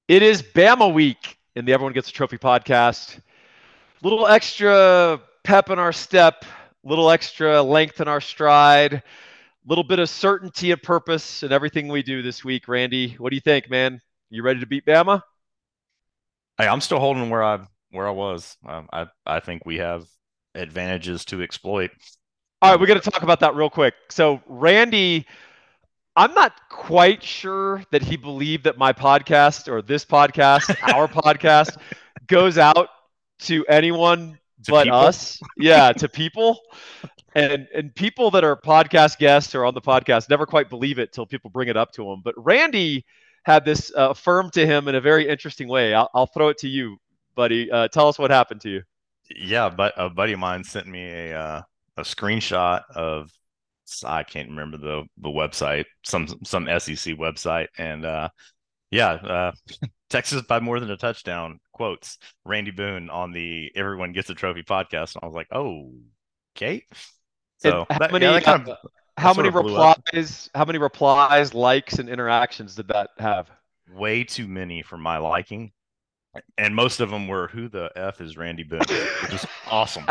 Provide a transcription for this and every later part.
It is Bama week in the Everyone Gets a Trophy podcast. Little extra pep in our step, little extra length in our stride, little bit of certainty and purpose in everything we do this week. Randy, what do you think, man? You ready to beat Bama? Hey, I'm still holding where I was. I think we have advantages to exploit. All right, Um, we're going to talk about that real quick. So, Randy, I'm not quite sure that he believed that my podcast or this podcast, our podcast, goes out to anyone to but people, us. Yeah, to people. And people that are podcast guests or on the podcast never quite believe it till people bring it up to them. But Randy had this affirmed to him in a very interesting way. I'll throw it to you, buddy. Tell us what happened to you. yeah. But a buddy of mine sent me a screenshot of I can't remember the website, some SEC website, and yeah, Texas by more than a touchdown quotes Randy Boone on the Everyone Gets a Trophy podcast, and I was like, oh, okay. And So that yeah, that kind of that how sort many of blew up. replies, likes, and interactions did that have? Way too many for my liking. And most of them were, "Who the f is Randy Boone?" Which is awesome.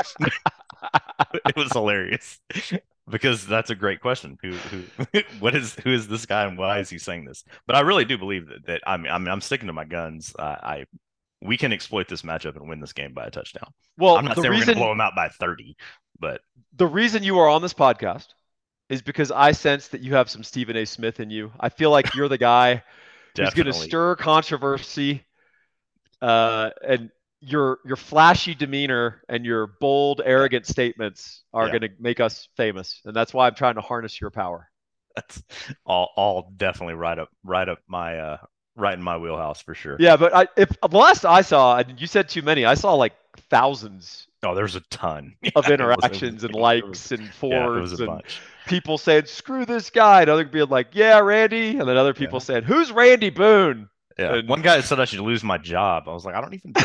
It was hilarious because that's a great question. Who is this guy and why is he saying this? But I really do believe that I'm sticking to my guns. We can exploit this matchup and win this game by a touchdown. I'm Well, not saying we're going to blow them out by 30, but the reason you are on this podcast is because I sense that you have some Stephen A. Smith in you. I feel like you're the guy who's going to definitely, stir controversy, and your flashy demeanor and your bold, yeah, arrogant statements are yeah. going to make us famous, and that's why I'm trying to harness your power. That's all definitely right up my right in my wheelhouse for sure. Yeah, but if the last I saw, and you said too many, I saw like thousands Oh, there's a ton. of Yeah, interactions and it was likes and yeah, it was a forwards and bunch. people saying "screw this guy," and other being like "yeah, Randy," and then other people Yeah. saying "who's Randy Boone?" Yeah. and One guy said I should lose my job. I was like, I don't even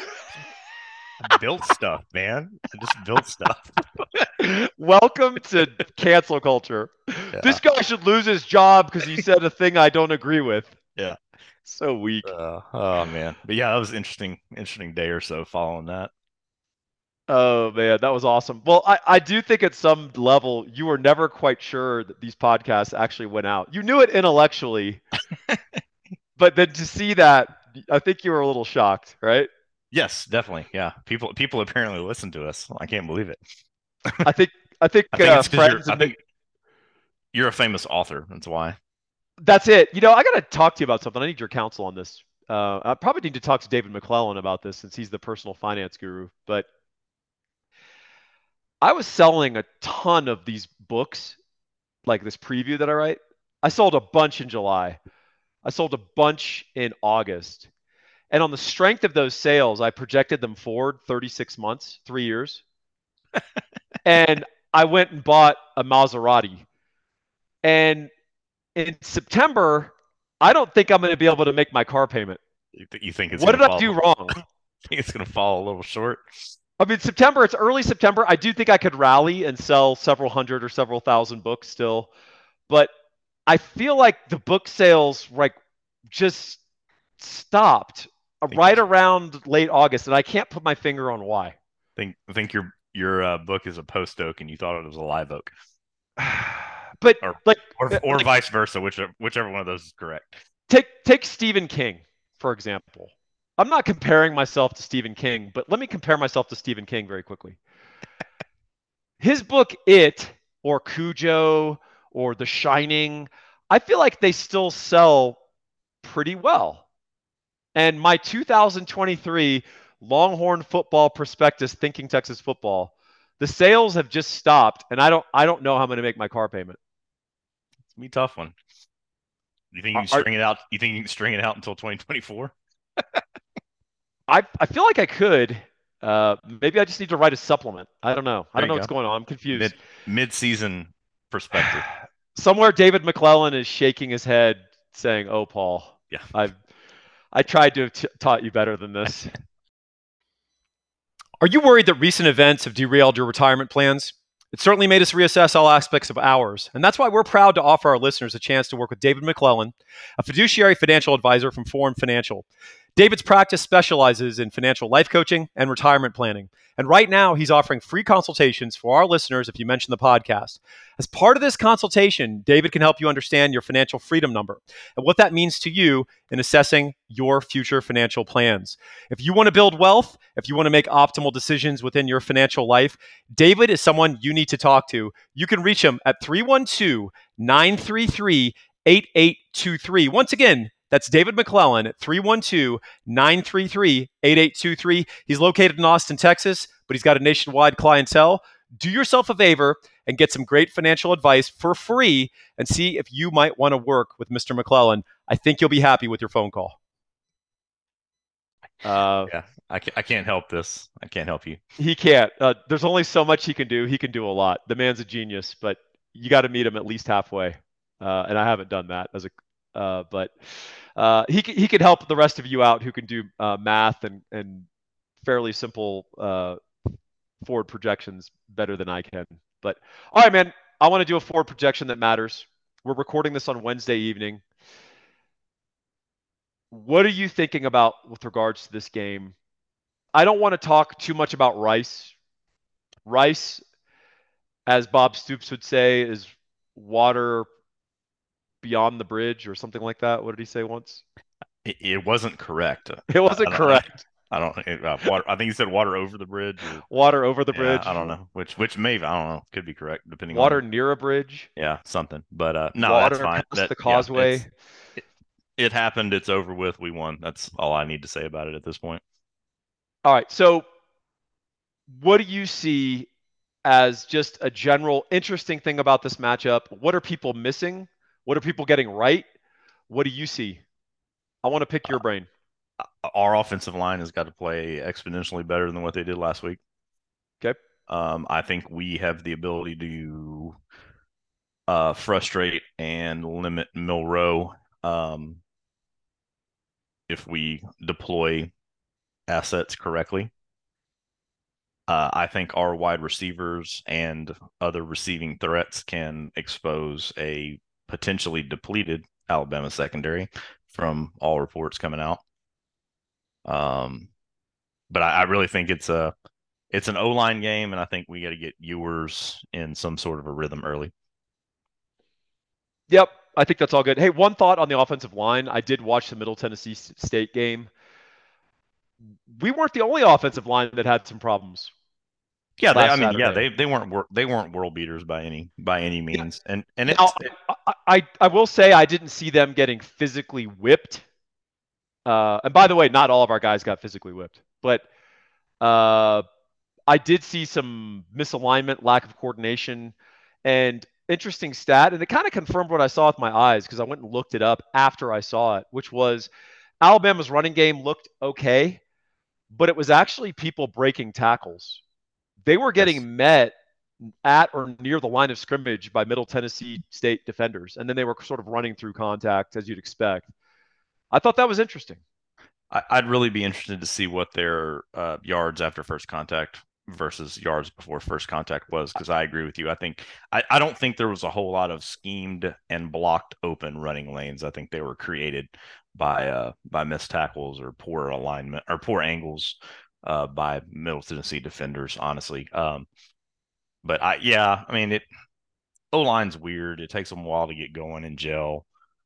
I built stuff, man. I just built stuff. welcome to cancel culture. Yeah. This guy should lose his job because he said a thing I don't agree with. Yeah. So weak. Oh man. But yeah, that was interesting day or so following that. Oh man, that was awesome. Well, I do think at some level you were never quite sure that these podcasts actually went out. You knew it intellectually, but then to see that, I think you were a little shocked, right? Yes, definitely. Yeah. People apparently listen to us. I can't believe it. I think I think I think it's because friends I and think you're a famous author. That's why. that's it. I got to talk to you about something. I need your counsel on this. I probably need to talk to David McClellan about this since he's the personal finance guru. But I was selling a ton of these books, like this preview that I write. I sold a bunch in July. I sold a bunch in August. And on the strength of those sales, I projected them forward 36 months, 3 years. And I went and bought a Maserati. And in September, I don't think I'm going to be able to make my car payment. You think it's What gonna did I fall? do wrong? Think it's gonna fall a little short? I mean, September, it's early September. I do think I could rally and sell several hundred or several thousand books still. But I feel like the book sales like just stopped Think right around late August, and I can't put my finger on why. think your book is a post oak and you thought it was a live oak, But or like, or vice versa, whichever one of those is correct. take Stephen King for example. I'm not comparing myself to Stephen King, but let me compare myself to Stephen King very quickly. His book It or Cujo or The Shining, I feel like they still sell pretty well. And my 2023 Longhorn Football Prospectus Thinking Texas Football, the sales have just stopped, and I don't know how I'm going to make my car payment. It's gonna be a tough one. You think you can Are, string it out? You think you can string it out until 2024? I feel like I could. Maybe I just need to write a supplement. I don't know. I There don't you know what's go. going on. I'm confused. Mid season perspective. Somewhere David McClellan is shaking his head, saying, "Oh, Paul, Yeah. I tried to have taught you better than this." Are you worried that recent events have derailed your retirement plans? It certainly made us reassess all aspects of ours. And that's why we're proud to offer our listeners a chance to work with David McClellan, a fiduciary financial advisor from Forum Financial. David's practice specializes in financial life coaching and retirement planning. And right now, he's offering free consultations for our listeners if you mention the podcast. As part of this consultation, David can help you understand your financial freedom number and what that means to you in assessing your future financial plans. If you want to build wealth, if you want to make optimal decisions within your financial life, David is someone you need to talk to. You can reach him at 312 933 8823. Once again, that's David McClellan at 312 933 8823. He's located in Austin, Texas, but he's got a nationwide clientele. Do yourself a favor and get some great financial advice for free and see if you might want to work with Mr. McClellan. I think you'll be happy with your phone call. Yeah, I can't help this. I can't help you. He can't. There's only so much he can do. He can do a lot. The man's a genius, but you got to meet him at least halfway. And I haven't done that but he can help the rest of you out who can do math and fairly simple forward projections better than I can. But all right, man, I want to do a forward projection that matters. We're recording this on Wednesday evening. What are you thinking about with regards to this game? I don't want to talk too much about Rice. Rice, as Bob Stoops would say, is water beyond the bridge or something like that. What did he say once? It wasn't correct. It wasn't correct. I don't. Water. I think he said water over the bridge. Water over the bridge. I don't know. Which maybe I don't know. Could be correct depending water on near a bridge. Yeah, something. But no, water that's fine. Past the causeway. Yeah, it happened. It's over with. We won. That's all I need to say about it at this point. All right. So, what do you see as just a general interesting thing about this matchup? What are people missing? What are people getting right? What do you see? I want to pick your brain. Our offensive line has got to play exponentially better than what they did last week. Okay. I think we have the ability to frustrate and limit Milroe if we deploy assets correctly. I think our wide receivers and other receiving threats can expose a potentially depleted Alabama secondary from all reports coming out. But I really think it's an O-line game, and I think we got to get Ewers in some sort of a rhythm early. Yep, I think that's all good. Hey, one thought on the offensive line. I did watch the Middle Tennessee State game. We weren't the only offensive line that had some problems. Yeah, they weren't world beaters by any means. Yeah. And I will say I didn't see them getting physically whipped. And by the way, not all of our guys got physically whipped, but I did see some misalignment, lack of coordination, and interesting stat. And it kind of confirmed what I saw with my eyes because I went and looked it up after I saw it, which was Alabama's running game looked okay, but it was actually people breaking tackles. They were getting met at or near the line of scrimmage by Middle Tennessee State defenders, and then they were sort of running through contact as you'd expect. I thought that was interesting. I'd really be interested to see what their yards after first contact versus yards before first contact was, because I agree with you. I don't think there was a whole lot of schemed and blocked open running lanes. I think they were created by missed tackles or poor alignment or poor angles by Middle Tennessee defenders, honestly. But I mean, O-line's weird. It takes them a while to get going and gel.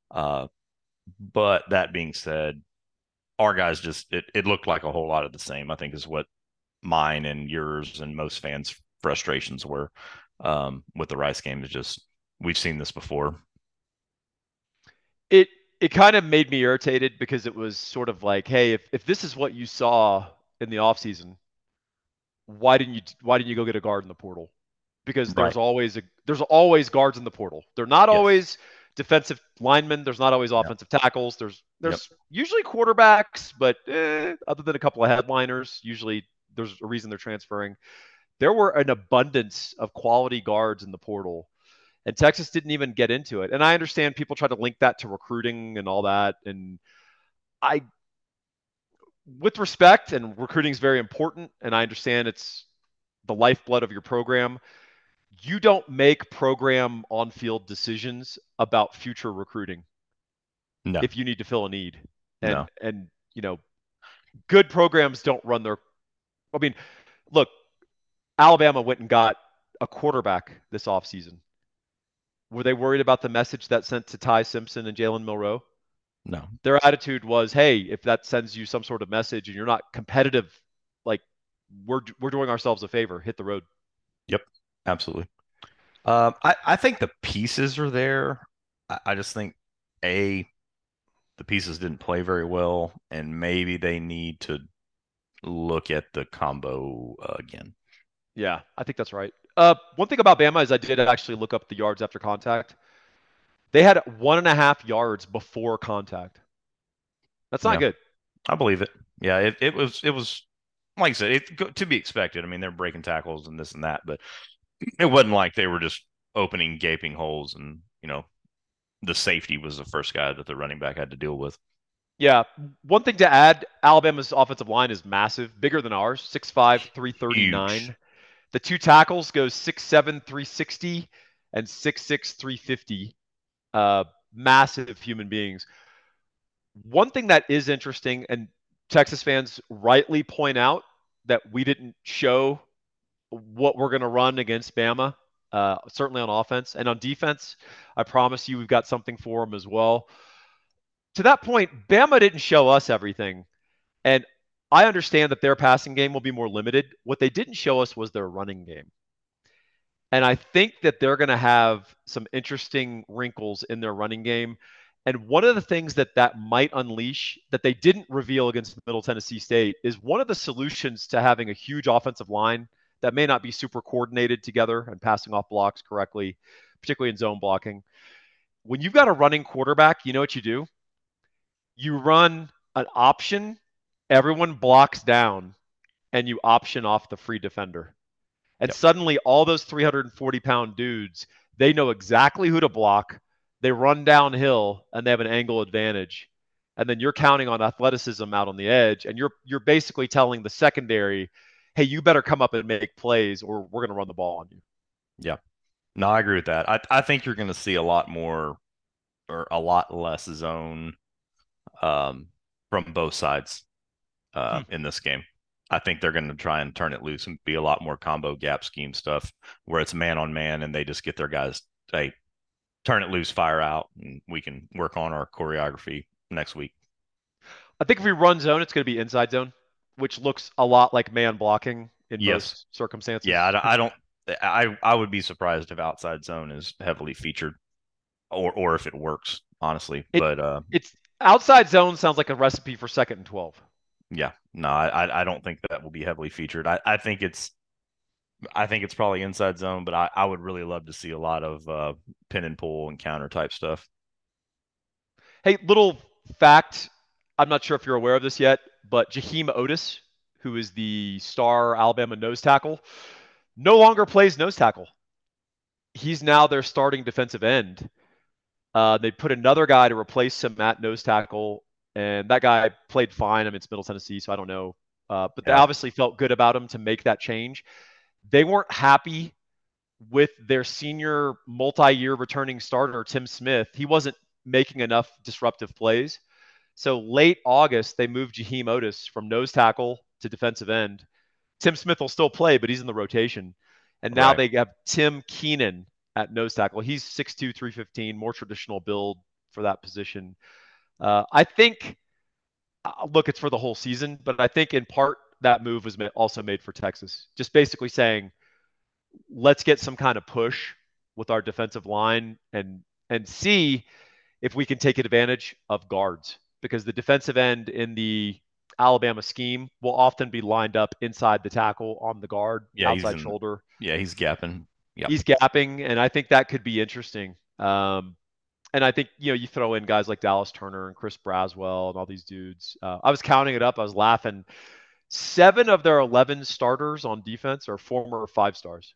But that being said, our guys it looked like a whole lot of the same, I think, is what mine and yours and most fans' frustrations were with the Rice game. Is just, we've seen this before. It kind of made me irritated because it was sort of like, hey, if this is what you saw in the offseason, why didn't you go get a guard in the portal? Because there's always guards in the portal. They're not always defensive linemen. There's not always offensive tackles. There's usually quarterbacks, but other than a couple of headliners, usually there's a reason they're transferring. There were an abundance of quality guards in the portal, and Texas didn't even get into it. And I understand people try to link that to recruiting and all that. And with respect, and recruiting is very important, and I understand it's the lifeblood of your program. you don't make program on-field decisions about future recruiting No, if you need to fill a need. no, And you know, good programs don't run their I mean, look, Alabama went and got a quarterback this offseason. Were they worried about the message that sent to Ty Simpson and Jalen Milroe? no. Their attitude was, hey, if that sends you some sort of message and you're not competitive, like we're doing ourselves a favor, hit the road. Yep, absolutely. I think the pieces are there. I just think a the pieces didn't play very well, and maybe they need to look at the combo again. Yeah, I think that's right. One thing about Bama is I did actually look up the yards after contact. They had 1.5 yards before contact. That's not Yeah, good. I believe it. Yeah, it was like I said, to be expected. I mean, they're breaking tackles and this and that, but it wasn't like they were just opening gaping holes and the safety was the first guy that the running back had to deal with. Yeah. One thing to add, Alabama's offensive line is massive, bigger than ours, 6'5", Huge. 339. The two tackles go 6'7", 360, and 6'6", 350. Massive human beings. One thing that is interesting, and Texas fans rightly point out that we didn't show what we're going to run against Bama, certainly on offense. And on defense, I promise you we've got something for them as well. To that point, Bama didn't show us everything. And I understand that their passing game will be more limited. What they didn't show us was their running game. And I think that they're going to have some interesting wrinkles in their running game. And one of the things that might unleash that they didn't reveal against Middle Tennessee State is one of the solutions to having a huge offensive line that may not be super coordinated together and passing off blocks correctly, particularly in zone blocking. When you've got a running quarterback, you know what you do? You run an option, everyone blocks down, and you option off the free defender. And Yep. suddenly all those 340-pound dudes, they know exactly who to block. They run downhill and they have an angle advantage. And then you're counting on athleticism out on the edge, and you're basically telling the secondary, hey, you better come up and make plays or we're going to run the ball on you. Yeah. No, I agree with that. I think you're going to see a lot more or a lot less zone um, from both sides in this game. I think they're going to try and turn it loose and be a lot more combo gap scheme stuff where it's man on man and they just get their guys, hey, turn it loose, fire out, and we can work on our choreography next week. I think if we run zone, it's going to be inside zone, which looks a lot like man blocking in Yes. most circumstances. Yeah, I don't. I would be surprised if outside zone is heavily featured, or if it works, honestly. It But it's outside zone sounds like a recipe for 2nd and 12. yeah, no, I don't think that will be heavily featured. I think it's probably inside zone, but I would really love to see a lot of pin and pull and counter type stuff. Hey, little fact. I'm not sure if you're aware of this yet, but Jaheim Otis, who is the star Alabama nose tackle, no longer plays nose tackle. He's now their starting defensive end. They put another guy to replace him at nose tackle, and that guy played fine. I mean, it's Middle Tennessee, so I don't know. But they Yeah, obviously felt good about him to make that change. They weren't happy with their senior multi-year returning starter, Tim Smith. He wasn't making enough disruptive plays. So late August, they moved Jaheim Otis from nose tackle to defensive end. Tim Smith will still play, but he's in the rotation. And now right. they have Tim Keenan at nose tackle. He's 6'2", 315, more traditional build for that position. I think, look, it's for the whole season, but I think in part that move was also made for Texas. Just basically saying, let's get some kind of push with our defensive line and see if we can take advantage of guards, because the defensive end in the Alabama scheme will often be lined up inside the tackle on the guard, Yeah, outside shoulder. he's gapping. Yep. He's gapping, and I think that could be interesting. And I think, you throw in guys like Dallas Turner and Chris Braswell and all these dudes. I was counting it up. I was laughing. 7 of their 11 starters on defense are former 5-stars.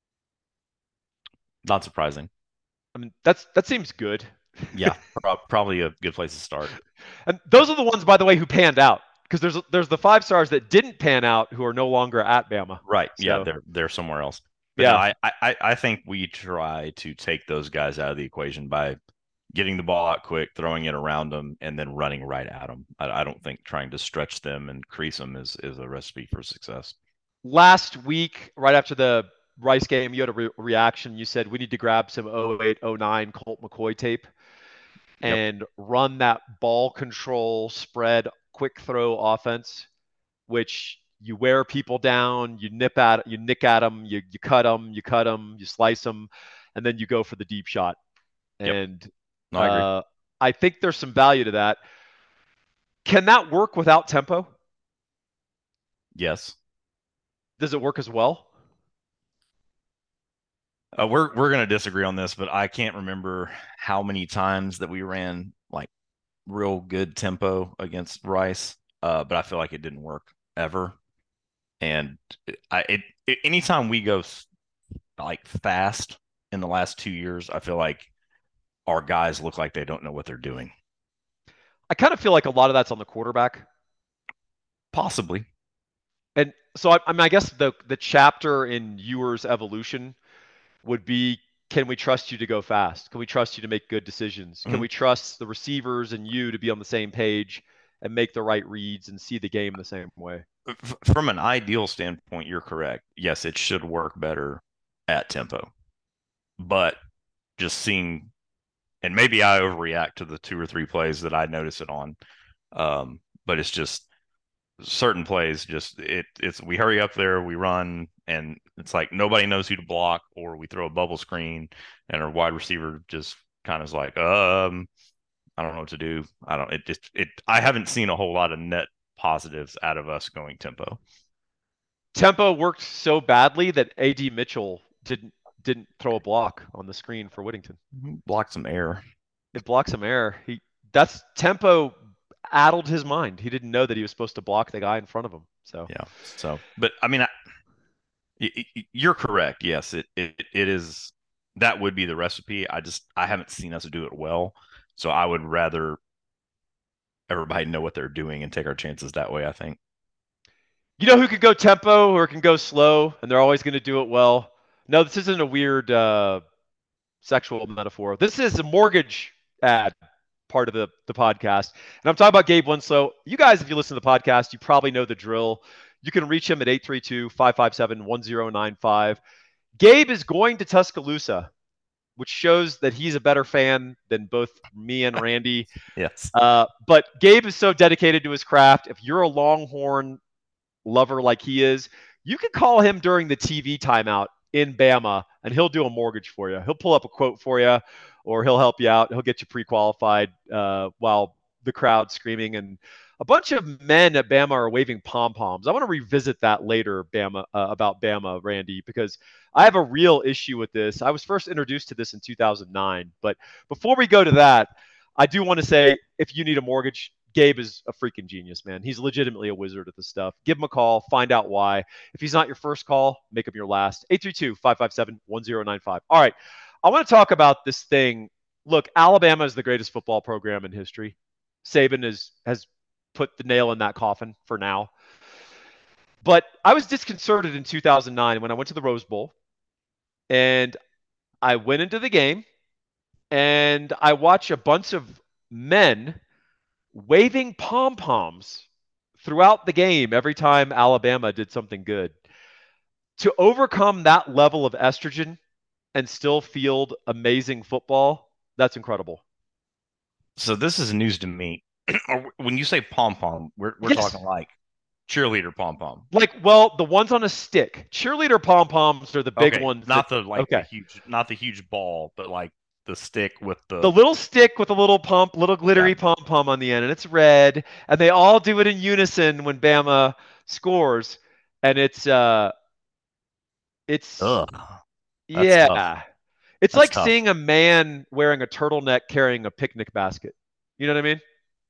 Not surprising. I mean, that seems good. Yeah, probably a good place to start. And those are the ones, by the way, who panned out, because there's the 5-stars that didn't pan out who are no longer at Bama. Right. Yeah, So they're somewhere else. But no, Yeah. I think we try to take those guys out of the equation by getting the ball out quick, throwing it around them, and then running right at them. I don't think trying to stretch them and crease them is a recipe for success. Last week, right after the Rice game, you had a reaction. You said we need to grab some 08, 09 Colt McCoy tape Yep. and run that ball control spread quick throw offense, which you wear people down, you nick at them, you cut them, you slice them, and then you go for the deep shot. Yep. And No, I agree. I think there's some value to that. Can that work without tempo? Yes. Does it work as well? We're gonna disagree on this, but I can't remember how many times that we ran like real good tempo against Rice. But I feel like it didn't work ever. And anytime we go like fast in the last 2 years, I feel like our guys look like they don't know what they're doing. I kind of feel like a lot of that's on the quarterback. Possibly. And so I mean, I guess the chapter in Ewer's evolution would be, can we trust you to go fast? Can we trust you to make good decisions? Can Mhm. we trust the receivers and you to be on the same page and make the right reads and see the game the same way? From an ideal standpoint, you're correct. Yes, it should work better at tempo. But just seeing, and maybe I overreact to the 2 or 3 plays that I notice it on. But it's just certain plays, just it's we hurry up there, we run, and it's like nobody knows who to block, or we throw a bubble screen, and our wide receiver just kind of is like, I don't know what to do. I don't. It just it. I haven't seen a whole lot of net positives out of us going tempo. Tempo worked so badly that AD Mitchell didn't throw a block on the screen for Whittington. Block some air. It blocked some air. That's tempo addled his mind. He didn't know that he was supposed to block the guy in front of him. So Yeah. So, but I mean, you're correct. Yes, it is. That would be the recipe. I haven't seen us do it well, so I would rather everybody know what they're doing and take our chances that way. I think. you know who can go tempo or can go slow, and they're always going to do it well. No, this isn't a weird sexual metaphor. This is a mortgage ad part of the podcast. And I'm talking about Gabe Winslow. You guys, if you listen to the podcast, you probably know the drill. You can reach him at 832-557-1095. Gabe is going to Tuscaloosa, which shows that he's a better fan than both me and Randy. Yes. But Gabe is so dedicated to his craft. If you're a Longhorn lover like he is, you can call him during the TV timeout in Bama, and he'll do a mortgage for you. He'll pull up a quote for you, or he'll help you out. He'll get you pre-qualified while the crowd's screaming, and a bunch of men at Bama are waving pom poms. I want to revisit that later, Bama, about Bama, Randy, because I have a real issue with this. I was first introduced to this in 2009, but before we go to that, I do want to say, if you need a mortgage, Gabe is a freaking genius, man. He's legitimately a wizard at this stuff. Give him a call, find out why. If he's not your first call, make him your last. 832-557-1095. All right. I want to talk about this thing. Look, Alabama is the greatest football program in history. Saban has put the nail in that coffin for now. But I was disconcerted in 2009 when I went to the Rose Bowl, and I went into the game and I watched a bunch of men waving pom poms throughout the game every time Alabama did something good. To overcome that level of estrogen and still field amazing football, that's incredible. So this is news to me. When you say pom pom, we're Yes. talking like cheerleader pom pom. Like, well, the ones on a stick. Cheerleader pom poms are the big Okay, ones that, not the like the okay. huge, not the huge ball, but like the stick with The the little stick with a little pump, little yeah. glittery pom pom on the end, and it's red, and they all do it in unison when Bama scores, and it's Ugh, that's tough. yeah. It's That's like tough. seeing a man wearing a turtleneck carrying a picnic basket. You know what I mean?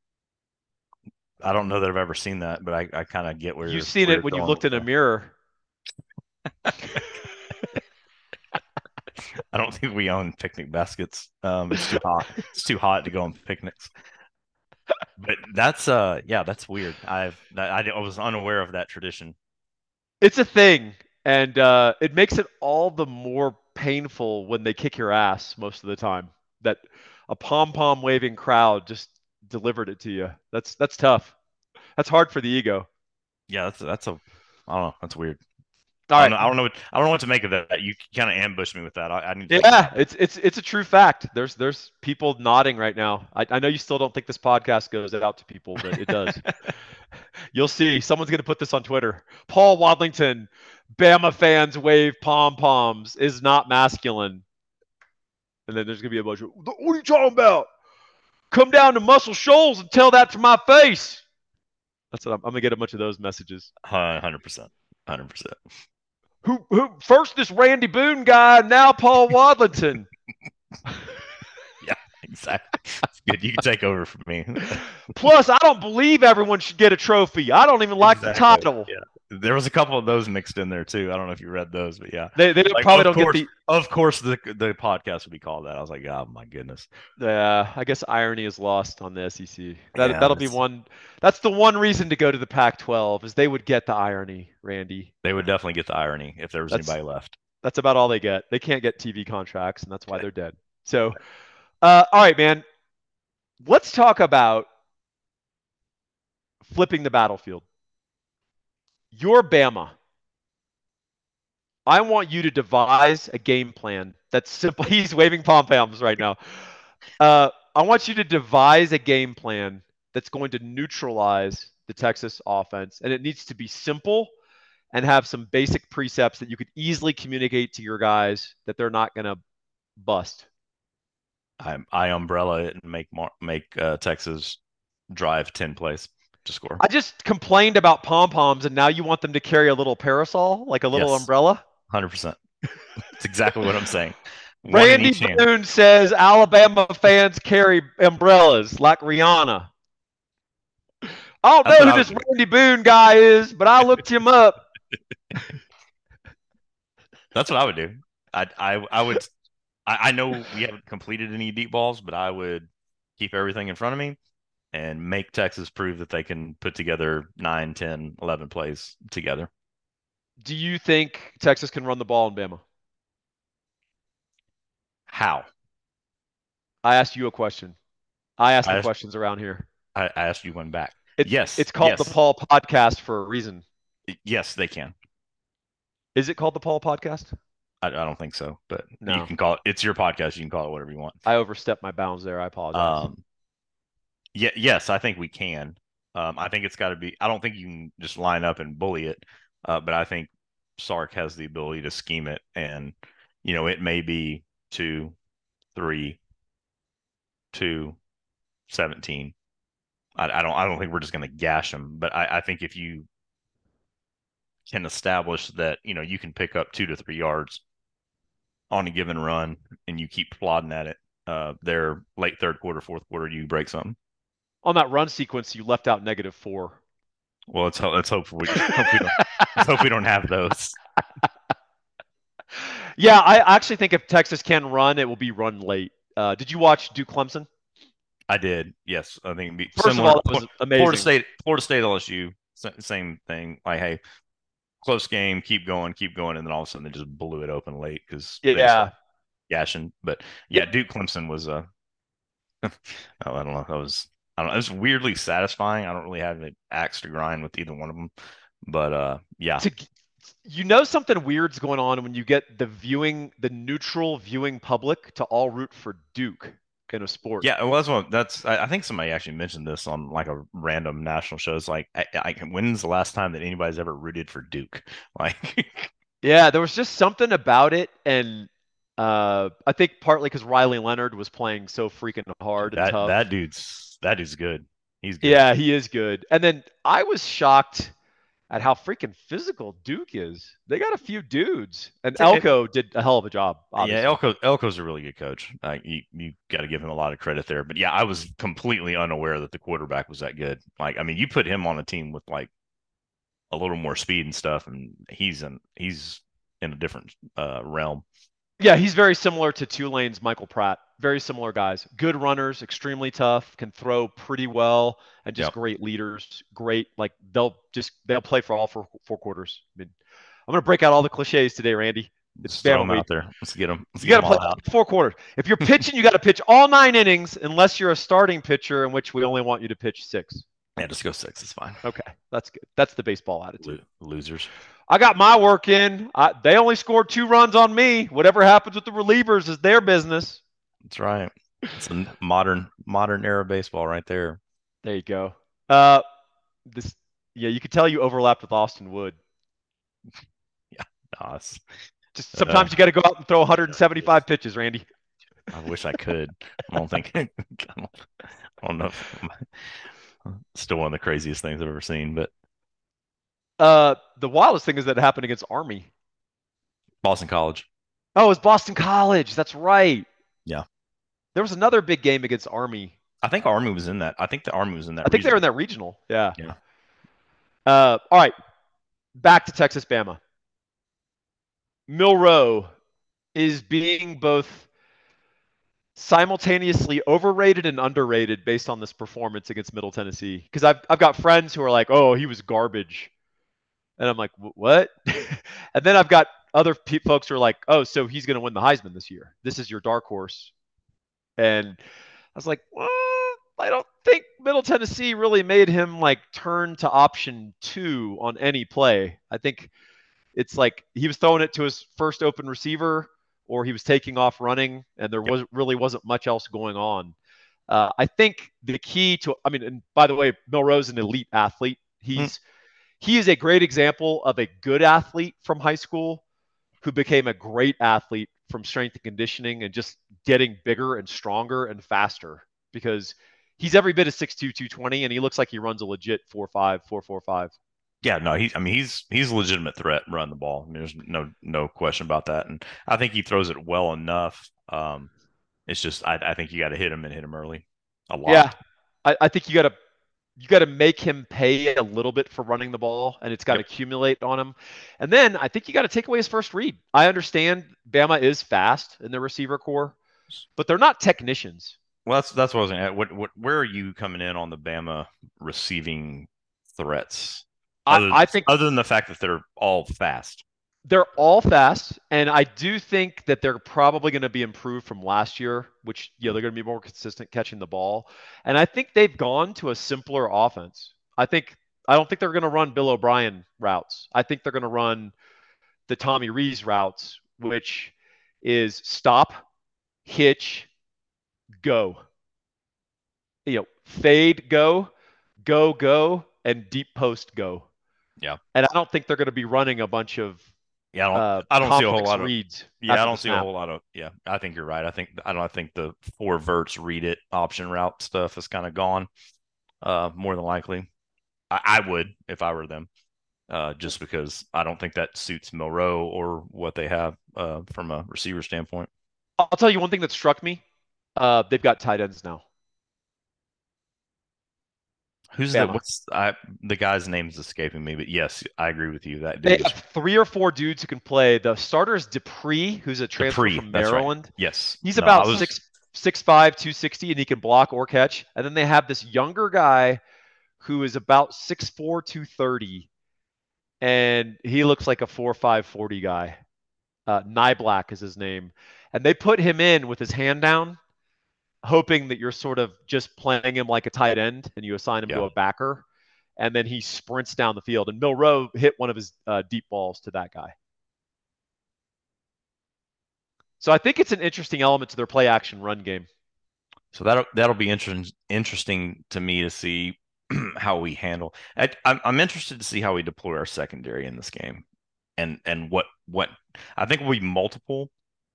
I don't know that I've ever seen that, but I kind of get You've seen where it you're when you've going looked with in a that. mirror. I don't think we own picnic baskets. It's too hot. It's too hot to go on picnics. But that's yeah, that's weird. I was unaware of that tradition. It's a thing. And it makes it all the more painful when they kick your ass most of the time. That a pom pom waving crowd just delivered it to you. That's tough. That's hard for the ego. Yeah, that's a I don't know. That's weird. All right. I don't know what to make of that. You kind of ambushed me with that. I need to think Yeah, about that. it's a true fact. There's people nodding right now. I know you still don't think this podcast goes out to people, but it does. You'll see. Someone's gonna put this on Twitter. Paul Wadlington, Bama fans wave pom poms is not masculine. And then there's gonna be a bunch of what are you talking about? Come down to Muscle Shoals and tell that to my face. That's what I'm gonna get a bunch of those messages. 100%. 100%. Who first this Randy Boone guy, now Paul Wadlington. Yeah, exactly. It's good. You can take over from me. Plus, I don't believe everyone should get a trophy. I don't even like the title. Yeah. There was a couple of those mixed in there too. I don't know if you read those, but yeah. They Like, probably don't get the. Of course, the podcast would be called that. I was like, oh my goodness. I guess irony is lost on the SEC. Yeah, That'll be one. That's the one reason to go to the Pac-12 is they would get the irony, Randy. they would definitely get the irony if there was That's anybody left. that's about all they get. They can't get TV contracts, and that's why they're dead. So, all right, man. Let's talk about flipping the battlefield. You're Bama. I want you to devise a game plan that's simple. He's waving pom poms right now. I want you to devise a game plan that's going to neutralize the Texas offense, and it needs to be simple and have some basic precepts that you could easily communicate to your guys that they're not going to bust. I umbrella it and make Texas drive 10 plays to score. I just complained about pom poms, and now you want them to carry a little parasol, like a little Yes. umbrella. 100%. That's exactly what I'm saying. Randy Boone says Alabama fans carry umbrellas like Rihanna. I don't know who this Randy Boone guy is, but I looked him up. That's what I would do. I would. I know we haven't completed any deep balls, but I would keep everything in front of me and make Texas prove that they can put together 9, 10, 11 plays together. Do you think Texas can run the ball in Bama? How? I asked you a question. I asked the questions around here. I asked you one back. Yes. It's called the Paul Podcast for a reason. Yes, they can. Is it called the Paul Podcast? I don't think so, but no. You can call it. It's your podcast. You can call it whatever you want. I overstepped my bounds there. I apologize. Yes, I think we can. I think it's got to be. I don't think you can just line up and bully it, but I think Sark has the ability to scheme it, and it may be 2, 3, 2, 17. I don't think we're just going to gash them, but I think if you can establish that you can pick up 2 to 3 yards on a given run, and you keep plodding at it, there late third quarter, fourth quarter, you break something. On that run sequence, you left out -4. Well, let's hope we don't have those. Yeah, I actually think if Texas can run, it will be run late. Did you watch Duke Clemson? I did. Yes, I think first of all, it was amazing. Florida State, LSU, same thing. Like, hey, close game, keep going, and then all of a sudden they just blew it open late because gashing. But yeah, Duke Clemson was I don't know. It was weirdly satisfying. I don't really have an axe to grind with either one of them, but yeah. Something weird's going on when you get the neutral viewing public to all root for Duke in a sport. Yeah, well, I think somebody actually mentioned this on like a random national show. It's like, when's the last time that anybody's ever rooted for Duke? Like, yeah, there was just something about it, and I think partly because Riley Leonard was playing so freaking hard and tough. That dude's good. He's good. Yeah, he is good. And then I was shocked at how freaking physical Duke is. They got a few dudes, and Elko did a hell of a job. Obviously. Yeah, Elko's a really good coach. You got to give him a lot of credit there. But yeah, I was completely unaware that the quarterback was that good. Like, I mean, you put him on a team with like a little more speed and stuff, and he's in a different realm. Yeah, he's very similar to Tulane's Michael Pratt. Very similar guys. Good runners, extremely tough, can throw pretty well, and just great leaders. Great, like they'll play for all four quarters. I mean, I'm gonna break out all the cliches today, Randy. It's Just throw Bama them out week. there. Let's get them. Let's You get got to them play all out. all 4 quarters. If you're pitching, you got to pitch all 9 innings, unless you're a starting pitcher, in which we only want you to pitch 6. Yeah, just go 6. It's fine. Okay, that's good. That's the baseball attitude. Losers. I got my work in. They only scored 2 runs on me. Whatever happens with the relievers is their business. That's right. It's a modern era baseball right there. There you go. This, yeah, you could tell you overlapped with Austin Wood. Yeah, no, Just sometimes you got to go out and throw 175 pitches, Randy. I wish I could. I don't think. I don't know. Still one of the craziest things I've ever seen, but The wildest thing is that it happened against Army. Boston College. Oh, it was Boston College. That's right. Yeah. There was another big game against Army. I think Army was in that. I think the Army was in that. I think they were in that regional. Yeah. Yeah. All right. Back to Texas Bama. Milroe is being both simultaneously overrated and underrated based on this performance against Middle Tennessee. Because I've got friends who are like, "Oh, he was garbage," and I'm like, "What?" And then I've got other folks who are like, "Oh, so he's going to win the Heisman this year. This is your dark horse." And I was like, "Well, I don't think Middle Tennessee really made him like turn to option 2 on any play. I think it's like he was throwing it to his first open receiver, or he was taking off running, and there wasn't much else going on. I think the key to, I mean, and by the way, Milroe's an elite athlete. He is a great example of a good athlete from high school who became a great athlete from strength and conditioning and just getting bigger and stronger and faster, because he's every bit of 6'2", 220, and he looks like he runs a legit 4.5, 4.45. Yeah, no, he's a legitimate threat run the ball. I mean, there's no question about that, and I think he throws it well enough. It's just I think you got to hit him and hit him early, a lot. Yeah, I think you got to make him pay a little bit for running the ball, and it's got to accumulate on him. And then I think you got to take away his first read. I understand Bama is fast in the receiver core, but they're not technicians. Well, that's what I was going to add. Where are you coming in on the Bama receiving threats? I think other than the fact that they're all fast. They're all fast, and I do think that they're probably going to be improved from last year, which, they're going to be more consistent catching the ball. And I think they've gone to a simpler offense. I don't think they're going to run Bill O'Brien routes. I think they're going to run the Tommy Rees routes, which is stop, hitch, go. Fade, go, and deep post, go. Yeah. And I don't think they're going to be running a bunch of I don't see a whole lot of reads. Yeah, I don't see a whole lot of I think you're right. I think the 4 verts read it option route stuff is kind of gone. More than likely. I would if I were them. Just because I don't think that suits Milroe or what they have from a receiver standpoint. I'll tell you one thing that struck me. They've got tight ends now. Who's the guy's name's escaping me, but yes, I agree with you. That they have 3 or 4 dudes who can play. The starter is Dupree, who's a transfer from Maryland. Right. Yes, he's about 6'5", 260, and he can block or catch. And then they have this younger guy who is about 6'4", 230, and he looks like a 4'5", 40 guy. Nyblack is his name, and they put him in with his hand down, hoping that you're sort of just playing him like a tight end and you assign him to a backer, and then he sprints down the field. And Milroe hit one of his deep balls to that guy. So I think it's an interesting element to their play action run game. So that'll be interesting to me to see how we handle. I'm interested to see how we deploy our secondary in this game, and what I think will be multiple.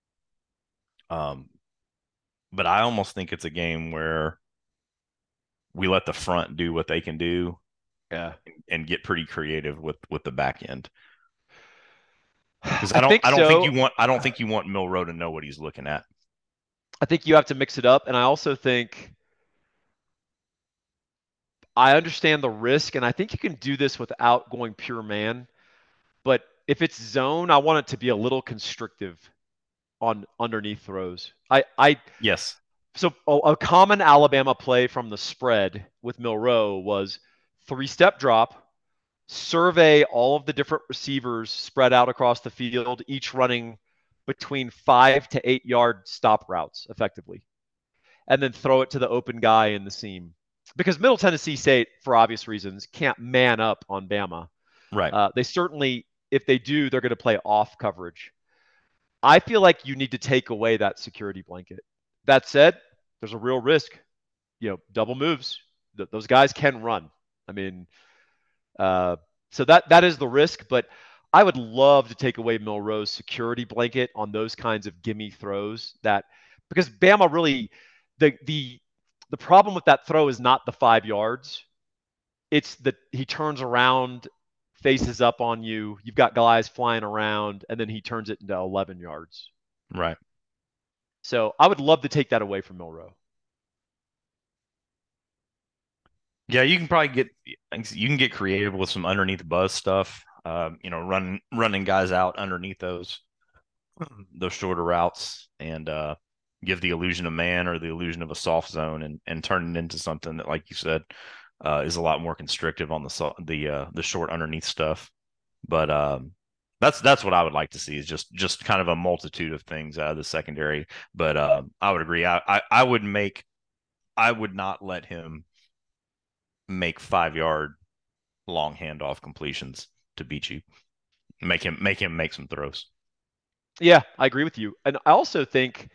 But I almost think it's a game where we let the front do what they can do, and get pretty creative with the back end. Because I don't think you want Milroe to know what he's looking at. I think you have to mix it up, and I also think I understand the risk, and I think you can do this without going pure man. But if it's zone, I want it to be a little constrictive on underneath throws. Yes. So a common Alabama play from the spread with Milroe was 3-step drop, survey all of the different receivers spread out across the field, each running between 5 to 8 yard stop routes effectively, and then throw it to the open guy in the seam. Because Middle Tennessee State, for obvious reasons, can't man up on Bama. Right. They certainly, if they do, they're going to play off coverage. I feel like you need to take away that security blanket. That said, there's a real risk. Double moves. Those guys can run. I mean, uh, so that is the risk. But I would love to take away Milroe's security blanket on those kinds of gimme throws. Because Bama really the problem with that throw is not the 5 yards. It's that he turns around, faces up on you. You've got guys flying around, and then he turns it into 11 yards. Right. So I would love to take that away from Milroe. Yeah, you can probably get creative with some underneath buzz stuff. Running guys out underneath those shorter routes and give the illusion of man or the illusion of a soft zone and turn it into something that, like you said, is a lot more constrictive on the short underneath stuff. But that's what I would like to see is just kind of a multitude of things out of the secondary. But I would agree. I would not let him make 5 yard long handoff completions to beat you. Make him make some throws. Yeah, I agree with you. And I also think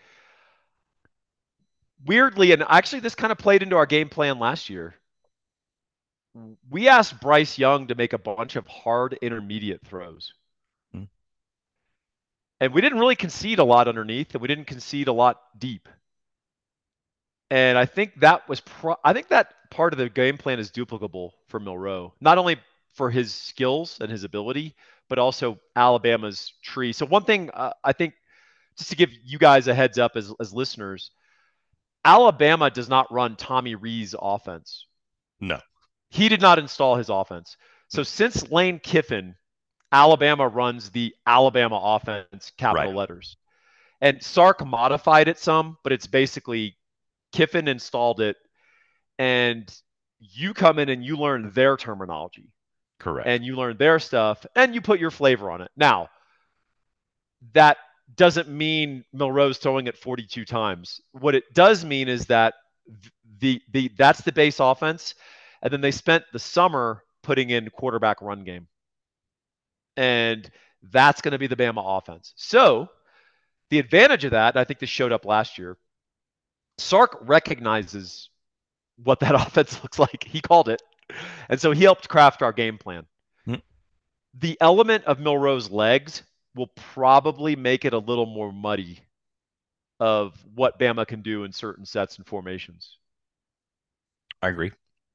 weirdly, and actually this kind of played into our game plan last year. We asked Bryce Young to make a bunch of hard intermediate throws. Hmm. And we didn't really concede a lot underneath, and we didn't concede a lot deep. And I think I think that part of the game plan is duplicable for Milroe, not only for his skills and his ability, but also Alabama's tree. So one thing I think, just to give you guys a heads up as listeners, Alabama does not run Tommy Rees offense. No. He did not install his offense. So since Lane Kiffin, Alabama runs the Alabama offense, Right. capital letters. And Sark modified it some, but it's basically Kiffin installed it, and you come in and you learn their terminology Correct. and you learn their stuff and you put your flavor on it. Now, that doesn't mean Milroe's throwing it 42 times. What it does mean is that that's the base offense, and then they spent the summer putting in quarterback run game, and that's going to be the Bama offense. So the advantage of that, and I think this showed up last year, Sark recognizes what that offense looks like. He called it, and so he helped craft our game plan. Hmm. The element of Milroe's legs will probably make it a little more muddy of what Bama can do in certain sets and formations. I agree.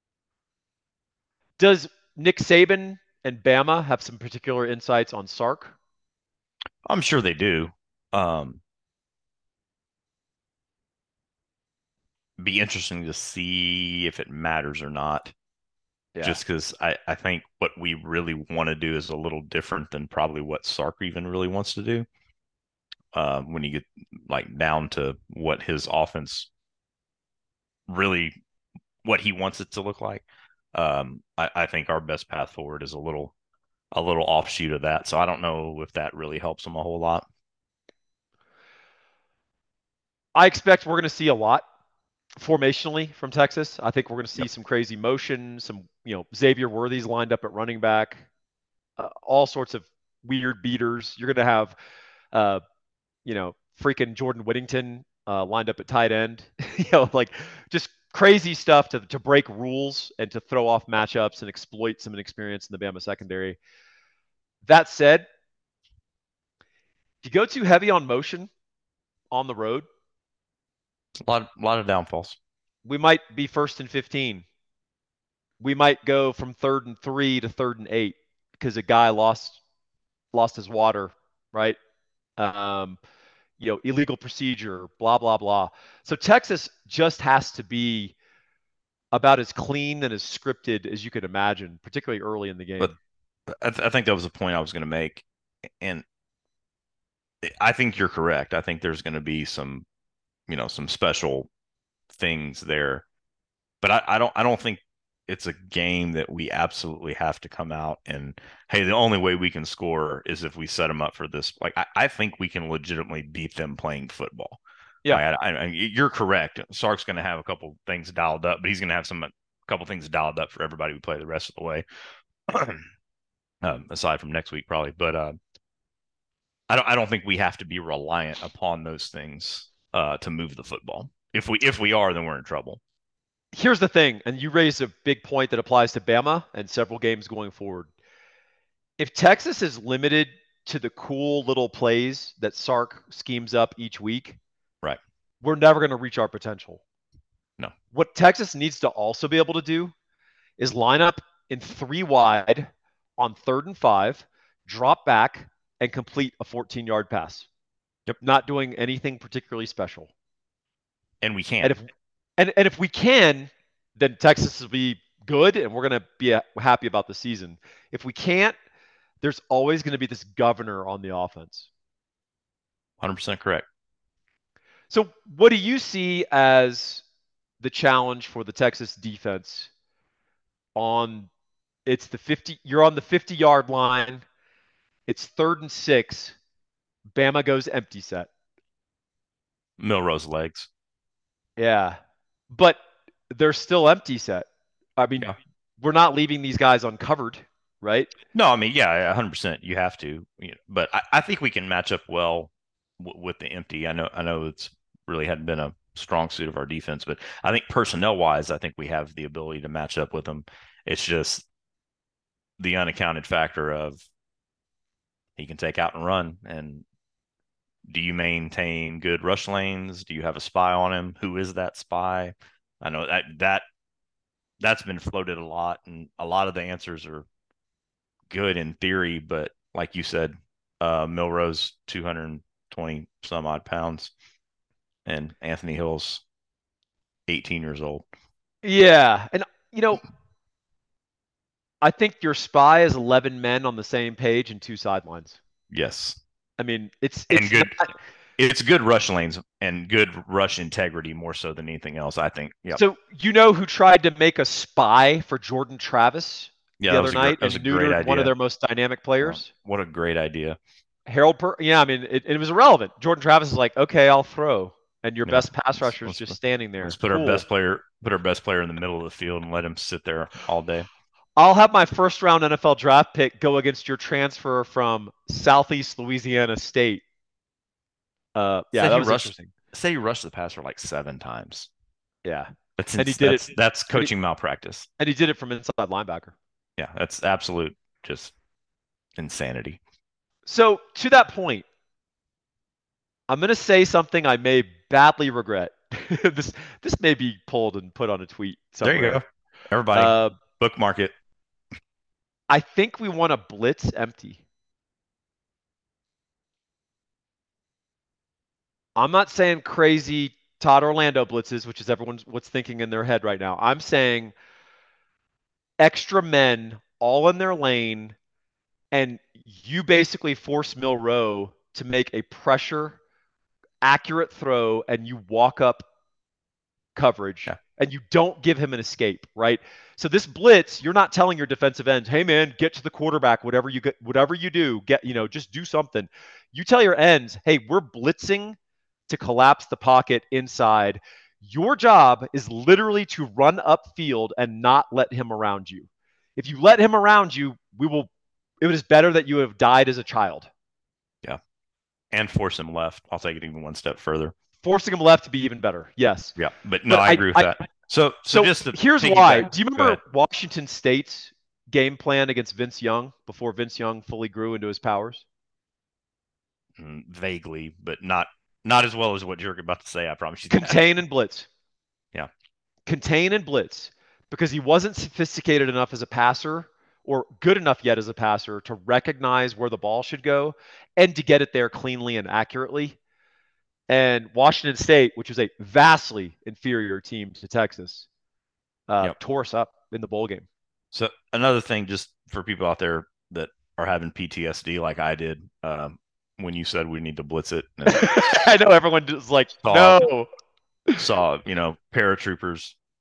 Does Nick Saban and Bama have some particular insights on Sark? I'm sure they do. Um, be interesting to see if it matters or not. Yeah. Just because I think what we really want to do is a little different than probably what Sark even really wants to do. When you get like down to what his offense really, what he wants it to look like, I think our best path forward is a little offshoot of that. So I don't know if that really helps him a whole lot. I expect we're going to see a lot formationally from Texas. I think we're going to see Yep. some crazy motion, some, Xavier Worthy's lined up at running back, all sorts of weird beaters. You're going to have, uh, freaking Jordan Whittington lined up at tight end, like just crazy stuff to break rules and to throw off matchups and exploit some inexperience in the Bama secondary. That said, if you go too heavy on motion on the road, A lot of downfalls. we might be 1st and 15. We might go from 3rd and 3 to 3rd and 8 because a guy lost his water, right? Um, illegal procedure, blah blah blah. So Texas just has to be about as clean and as scripted as you could imagine, particularly early in the But game. I think that was the point I was going to make, and I think you're correct. I think there's going to be some special things there, but I don't think it's a game that we absolutely have to come out and, hey, the only way we can score is if we set them up for this. Like, I think we can legitimately beat them playing football. Yeah. You're correct. Sark's going to have a couple things dialed up, but he's going to have a couple things dialed up for everybody we play the rest of the way, aside from next week probably. But I don't think we have to be reliant upon those things to move the football. If we are, then we're in trouble. Here's the thing, and you raised a big point that applies to Bama and several games going forward. If Texas is limited to the cool little plays that Sark schemes up each week, Right. we're never going to reach our potential. No. What Texas needs to also be able to do is line up in 3 wide on 3rd and 5, drop back, and complete a 14-yard pass. Yep. Not doing anything particularly special. And we can. And if we can, then Texas will be good, and we're going to be happy about the season. If we can't, there's always going to be this governor on the offense. 100% correct. So what do you see as the challenge for the Texas defense you're on the 50-yard line. It's 3rd and 6. Bama goes empty set. Milrose legs. Yeah. But they're still empty set. I mean, Yeah. We're not leaving these guys uncovered, right? No, I mean, yeah, 100%. You have to, but I think we can match up well with the empty. I know it's really hadn't been a strong suit of our defense, but I think personnel wise, I think we have the ability to match up with them. It's just the unaccounted factor of he can take out and run. And do you maintain good rush lanes? Do you have a spy on him? Who is that spy? I know that's been floated a lot, and a lot of the answers are good in theory, but like you said, Milrose 220 some odd pounds, and Anthony Hill's 18 years old. Yeah, and I think your spy is 11 men on the same page and 2 sidelines. Yes, I mean, it's good. It's good rush lanes and good rush integrity more so than anything else, I think. Yeah. So who tried to make a spy for Jordan Travis the other night and neutered one of their most dynamic players? What a great idea. Yeah, I mean, it was irrelevant. Jordan Travis is like, okay, I'll throw, and your best pass rusher is just standing there. Let's put our best player in the middle of the field and let him sit there all day. I'll have my first round NFL draft pick go against your transfer from Southeast Louisiana State. Yeah, that was interesting. Say you rushed the passer like 7 times. Yeah. That's coaching malpractice. And he did it from inside linebacker. Yeah, that's absolute just insanity. So to that point, I'm going to say something I may badly regret. This may be pulled and put on a tweet somewhere. There you go. Everybody, bookmark it. I think we want to blitz empty. I'm not saying crazy Todd Orlando blitzes, which is everyone's what's thinking in their head right now. I'm saying extra men all in their lane, and you basically force Milroe to make a pressure, accurate throw, and you walk up coverage, and you don't give him an escape, right? So this blitz, you're not telling your defensive ends, hey man, get to the quarterback, whatever you do, just do something. You tell your ends, hey, we're blitzing to collapse the pocket inside. Your job is literally to run upfield and not let him around you. If you let him around you, it is better that you have died as a child. Yeah. And force him left. I'll take it even one step further. Forcing him left to be even better. Yes. Yeah. But no, I agree with that. So here's why. Do you remember Washington State's game plan against Vince Young before Vince Young fully grew into his powers? Vaguely, but not as well as what you're about to say, I promise you. Contain and blitz. Yeah. Contain and blitz. Because he wasn't sophisticated enough as a passer or good enough yet as a passer to recognize where the ball should go and to get it there cleanly and accurately. And Washington State, which was a vastly inferior team to Texas, tore us up in the bowl game. So another thing, just for people out there that are having PTSD like I did, when you said we need to blitz it. I know everyone was like, no. Saw, paratroopers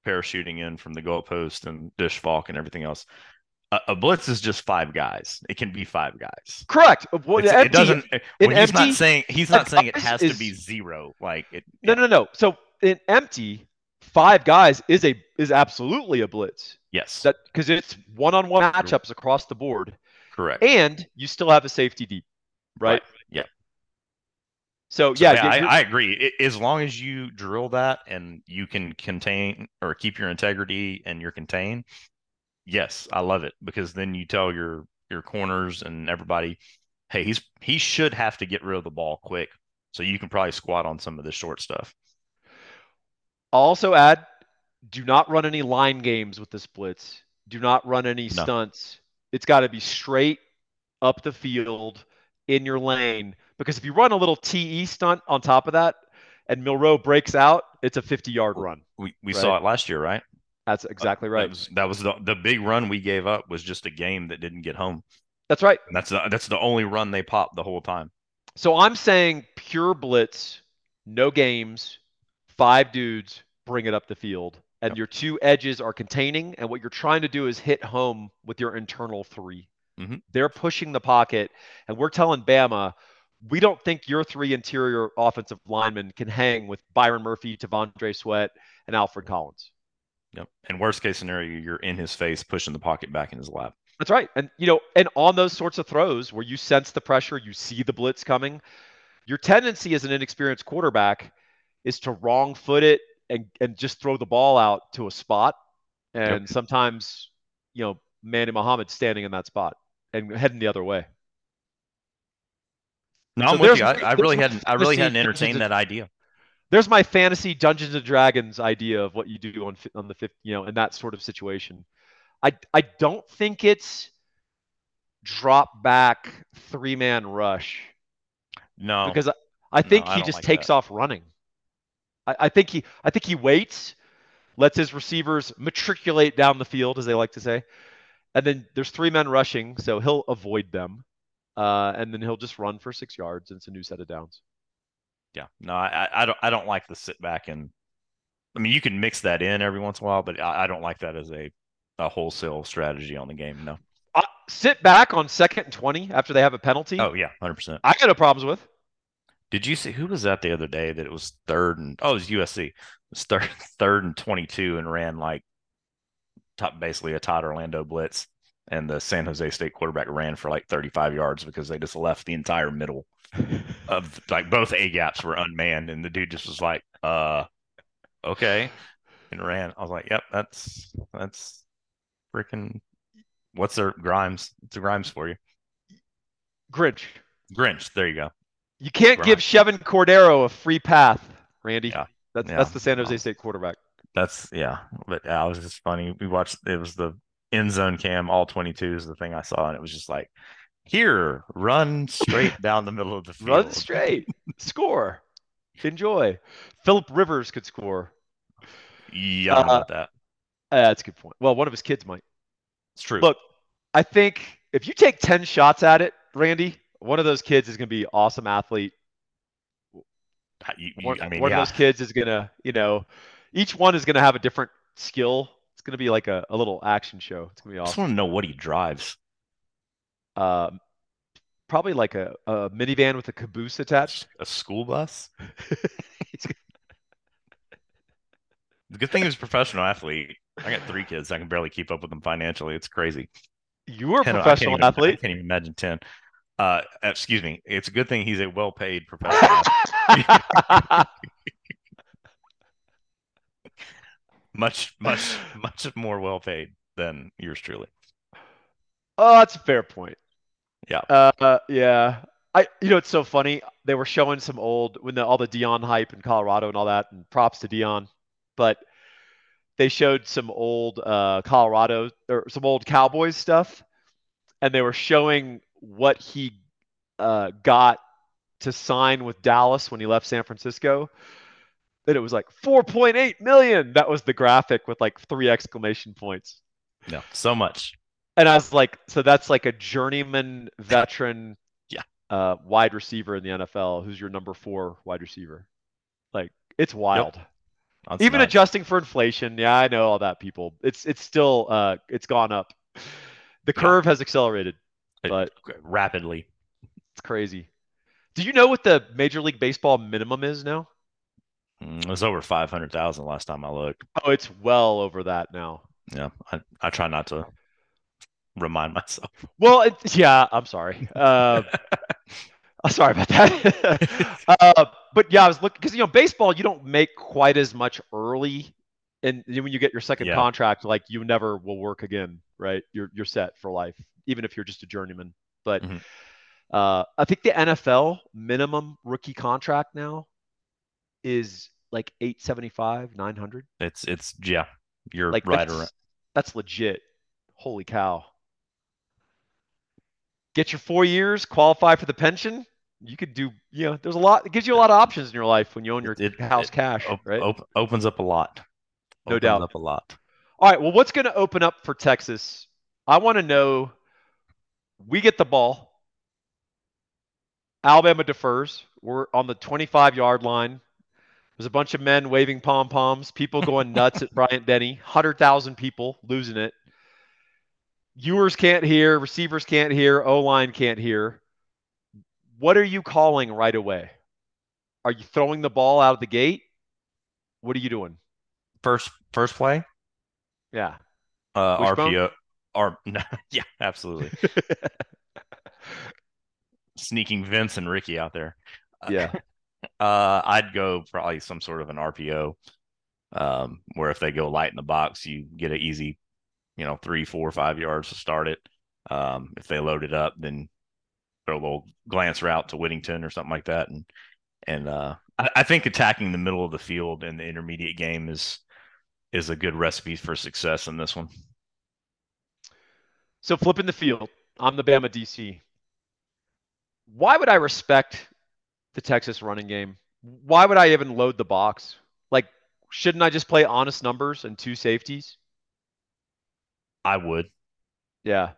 parachuting in from the goalpost and dish falk and everything else. A blitz is just five guys. It can be five guys. Correct. Well, It empty doesn't in when empty he's not saying it guys has to be is zero. Like it, no, yeah, no, no. So in empty, five guys is absolutely a blitz. yes, That because it's one-on-one matchups across the board, correct, and you still have a safety deep, right? right, yeah. So So yeah, yeah, you're I agree. As long as you drill that and you can contain or keep your integrity and your contain, yes, I love it because then you tell your corners and everybody, hey, he should have to get rid of the ball quick, so you can probably squat on some of the short stuff. also add do not run any line games with this blitz. Do not run any No, stunts. It's got to be straight up the field in your lane because if you run a little TE stunt on top of that and Milrow breaks out, it's a 50-yard run, we right? saw it last year, right? That's exactly right. That was the big run we gave up was just a game that didn't get home. That's right. And that's the only run they popped the whole time. So I'm saying pure blitz, no games, five dudes, bring it up the field. And Yep. your two edges are containing. And what you're trying to do is hit home with your internal three. Hmm. They're pushing the pocket. And we're telling Bama, we don't think your three interior offensive linemen can hang with Byron Murphy, T'Vondre Sweat, and Alfred Collins. Yep. And worst case scenario, you're in his face, pushing the pocket back in his lap. That's right. And and on those sorts of throws where you sense the pressure, you see the blitz coming, your tendency as an inexperienced quarterback is to wrong foot it and just throw the ball out to a spot. Yep. And sometimes, Manny Muhammad's standing in that spot and heading the other way. No, So I'm with there's you. my, I there's really my hadn't fantasy entertained that idea. there's my fantasy Dungeons and Dragons idea of what you do on the fifth, in that sort of situation. I don't think it's drop back 3-man rush No, because I no, think I he don't just like takes that. off running. I think he waits, lets his receivers matriculate down the field, as they like to say, and then there's 3 men rushing, so he'll avoid them, and then he'll just run for 6 yards, and it's a new set of downs. Yeah, no, I don't like the sit back and I mean you can mix that in every once in a while, but I don't like that as a wholesale strategy on the game. No. Sit back on 2nd and 20 after they have a penalty. Oh yeah, 100%. I got no problems with. Did you see who was that the other day that it was third and it was USC. It was third and 22 and ran like basically a Todd Orlando blitz and the San Jose State quarterback ran for like 35 yards because they just left the entire middle of like both A gaps were unmanned and the dude just was like, okay, and ran. I was like, yep, that's freaking what's their Grimes? It's a Grimes for you. Grinch. Grinch. There you go. You can't give Grimes. Chevin Cordero a free path, Randy. Yeah. That's the San No, Jose State quarterback. that's yeah. But yeah, it was just funny. We watched it was the end zone cam, all 22 is the thing I saw, and it was just like, here, run straight down the middle of the field. Run straight. Score. Enjoy. Philip Rivers could score. Yeah, I don't know about that. That's a good point. Well, one of his kids might. It's true. Look, I think if you take 10 shots at it, Randy, one of those kids is going to be awesome athlete. One of those kids is going to, each one is going to have a different skill. It's going to be like a little action show. It's going to be I just awesome. want to know what he drives. Probably like a minivan with a caboose attached. A school bus? The good thing he was a professional athlete. I got 3 kids. I can barely keep up with them financially. It's crazy. You were a 10, professional athlete. I can't even imagine 10. Excuse me. It's a good thing he's a well-paid professional. much more well-paid than yours truly. Oh, that's a fair point. Yeah. Yeah. It's so funny. They were showing some old when all the Dion hype in Colorado and all that, and props to Dion, but they showed some old Colorado or some old Cowboys stuff, and they were showing what he got to sign with Dallas when he left San Francisco. That it was like 4.8 million. That was the graphic with like 3 exclamation points. No, so much. And I was like, so that's like a journeyman veteran wide receiver in the NFL who's your number 4 wide receiver. Like, it's wild. Yep. That's Even nuts. adjusting for inflation, yeah, I know all that, people. It's still it's gone up. The Yeah, curve has accelerated, it, but rapidly. it's crazy. Do you know what the Major League Baseball minimum is now? It was over 500,000 last time I looked. Oh, it's well over that now. Yeah, I try not to remind myself. Well, yeah, I'm sorry. I'm sorry about that. But yeah, I was looking because baseball, you don't make quite as much early, and when you get your second Yeah. contract, like you never will work again, right? You're set for life, even if you're just a journeyman. But Mhm. I think the NFL minimum rookie contract now is like 875, 900. It's yeah, you're Like right around. that's legit. Holy cow! Get your 4 years, qualify for the pension. You could do, there's a lot. It gives you a lot of options in your life when you own It your it, house it cash, right? opens up a lot. No Opens doubt. up a lot. All right. Well, what's going to open up for Texas? I want to know. We get the ball. Alabama defers. We're on the 25-yard line. There's a bunch of men waving pom poms. People going nuts at Bryant Denny. 100,000 people losing it. Viewers can't hear. Receivers can't hear. O line can't hear. What are you calling right away? Are you throwing the ball out of the gate? What are you doing? First play, Yeah. Wishbone? RPO, or no, yeah, absolutely. Sneaking Vince and Ricky out there. Uh, Yeah. I'd go probably some sort of an RPO, where if they go light in the box, you get an easy, 3, 4, 5 yards to start it. If they load it up, then throw a little glance route to Whittington or something like that. And I think attacking the middle of the field in the intermediate game is a good recipe for success in this one. So flipping the field, I'm the Bama DC. Why would I respect the Texas running game? Why would I even load the box? Like, shouldn't I just play honest numbers and two safeties? I would. Yeah.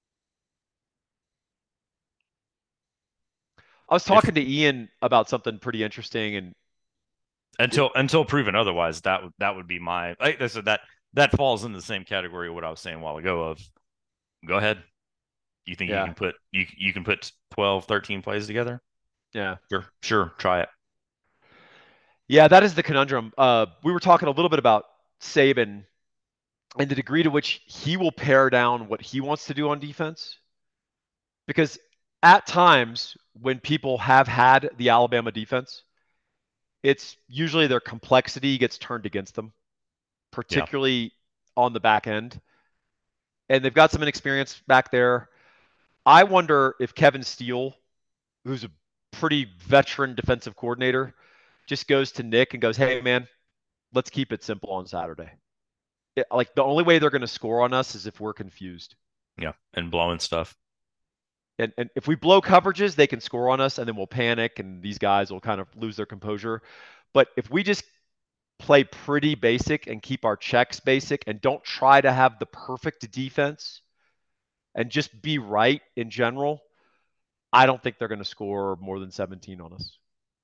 I was If talking to Ian about something pretty interesting, and it, until proven otherwise, that would be my I said that falls in the same category of what I was saying a while ago of go ahead. You think you yeah, can put you can put 12, 13 plays together? yeah, Sure, try it. yeah. That is the conundrum. We were talking a little bit about Saban and the degree to which he will pare down what he wants to do on defense, because at times when people have had the Alabama defense, it's usually their complexity gets turned against them, Yeah. particularly on the back end. And they've got some inexperience back there. I wonder if Kevin Steele, who's a pretty veteran defensive coordinator, just goes to Nick and goes, "Hey, man, let's keep it simple on Saturday." Like the only way they're going to score on us is if we're confused. Yeah. And blowing stuff. And if we blow coverages, they can score on us, and then we'll panic, and these guys will kind of lose their composure. But if we just play pretty basic and keep our checks basic and don't try to have the perfect defense and just be right in general, I don't think they're going to score more than 17 on us.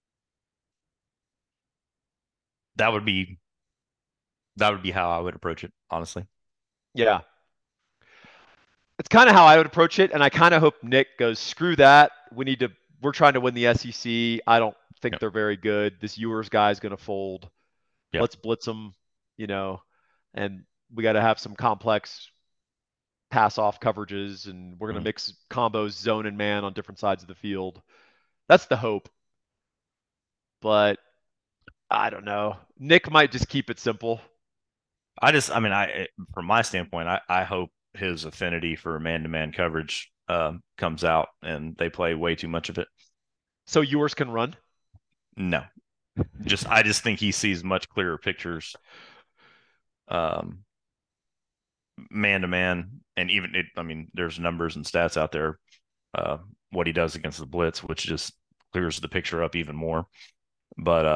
That would be that would be how I would approach it, honestly. Yeah. It's kind of how I would approach it. And I kind of hope Nick goes, screw that. We're trying to win the SEC. I don't think Yep. they're very good. This Ewers guy is going to fold. Yep. Let's blitz them, and we got to have some complex pass off coverages, and we're going to Mhm. mix combos, zone and man on different sides of the field. That's the hope. But I don't know. Nick might just keep it simple. I mean, from my standpoint, I hope his affinity for man-to-man coverage comes out, and they play way too much of it. So yours can run. No, I just think he sees much clearer pictures, um, man-to-man, and even it. I mean, there's numbers and stats out there, what he does against the blitz, which just clears the picture up even more. But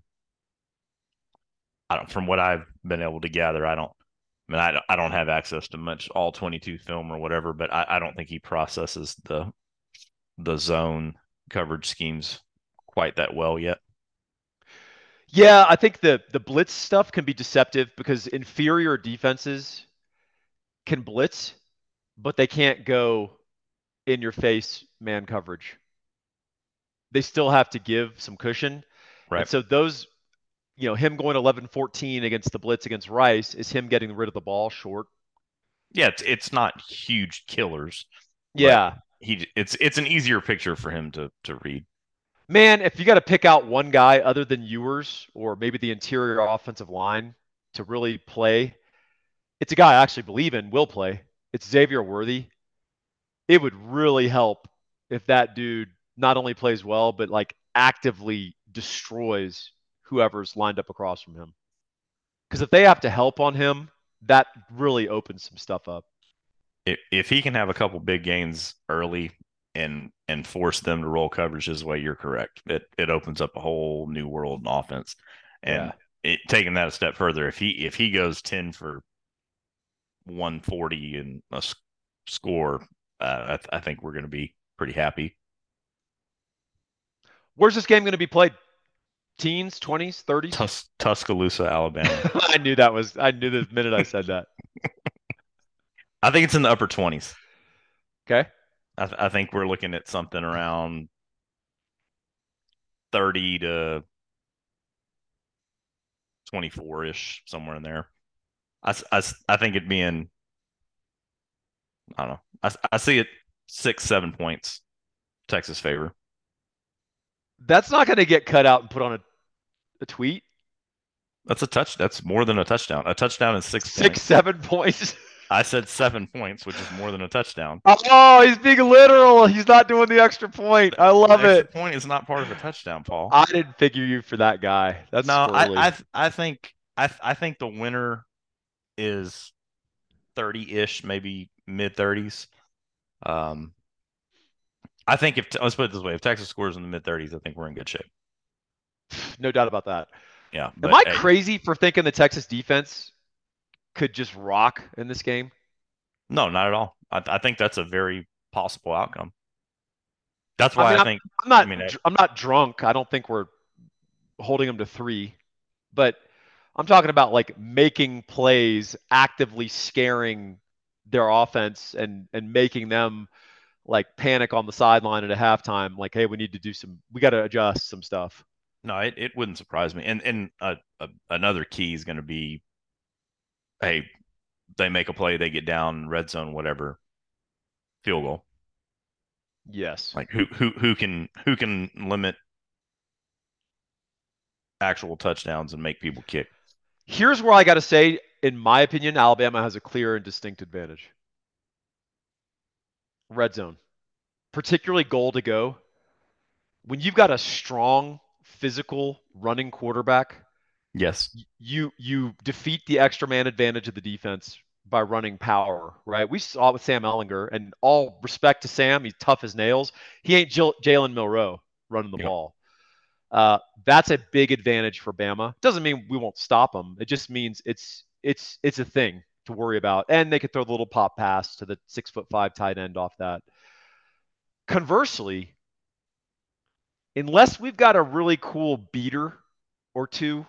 I don't. From what I've been able to gather, I don't. I mean, I don't have access to much all 22 film or whatever, but I don't think he processes the zone coverage schemes quite that well yet. Yeah, I think the blitz stuff can be deceptive because inferior defenses can blitz, but they can't go in your face man coverage. They still have to give some cushion. And Right. so those, him going 11-14 against the blitz against Rice is him getting rid of the ball short. Yeah, it's not huge killers, but Yeah. it's an easier picture for him to read. Man, if you got to pick out one guy other than Ewers or maybe the interior offensive line to really play, it's a guy I actually believe in will play. It's Xavier Worthy. It would really help if that dude not only plays well, but like actively destroys whoever's lined up across from him. Because if they have to help on him, that really opens some stuff up. If he can have a couple big gains early and force them to roll coverage his way, you're correct. It opens up a whole new world in offense. And Yeah. taking that a step further, if he goes 10 for 140 and a score, I think we're going to be pretty happy. Where's this game going to be played? Teens, 20s, 30s? Tuscaloosa, Alabama. I knew the minute I said that. I think it's in the upper 20s. Okay. I think we're looking at something around 30 to 24 ish, somewhere in there. I think it'd be in, I don't know. I see it 6, 7 points, Texas favor. That's not going to get cut out and put on a tweet. That's a touch. That's more than a touchdown. A touchdown is 6 points. 6, 7 points. I said 7 points, which is more than a touchdown. Oh, he's being literal. He's not doing the extra point. I love The extra it. point is not part of a touchdown, Paul. I didn't figure you for that guy. That's No, squirrely. I think the winner is 30-ish, maybe mid 30s. Um, I think if let's put it this way, if Texas scores in the mid 30s, I think we're in good shape. No doubt about that. Yeah, Am but I hey, crazy for thinking the Texas defense could just rock in this game? no, not at all. I think that's a very possible outcome. That's I why mean, I I'm, think. I'm I not mean, I'm not drunk. I don't think we're holding them to 3, but I'm talking about like making plays, actively scaring their offense and making them like panic on the sideline at a halftime. Like, hey, we got to adjust some stuff. no, it wouldn't surprise me. And another key is going to be, hey, they make a play, they get down, red zone, whatever, field goal. Yes. Like who can limit actual touchdowns and make people kick. Here's where I got to say, in my opinion, Alabama has a clear and distinct advantage. Red zone, particularly goal to go. When you've got a strong, physical running quarterback, Yes. you defeat the extra man advantage of the defense by running power, right? We saw it with Sam Ellinger, and all respect to Sam, he's tough as nails. He ain't Jalen Milroe running the Yep. ball. That's a big advantage for Bama. Doesn't mean we won't stop them. It just means it's a thing to worry about, and they could throw the little pop pass to the 6'5" tight end off that. Conversely, unless we've got a really cool beater or two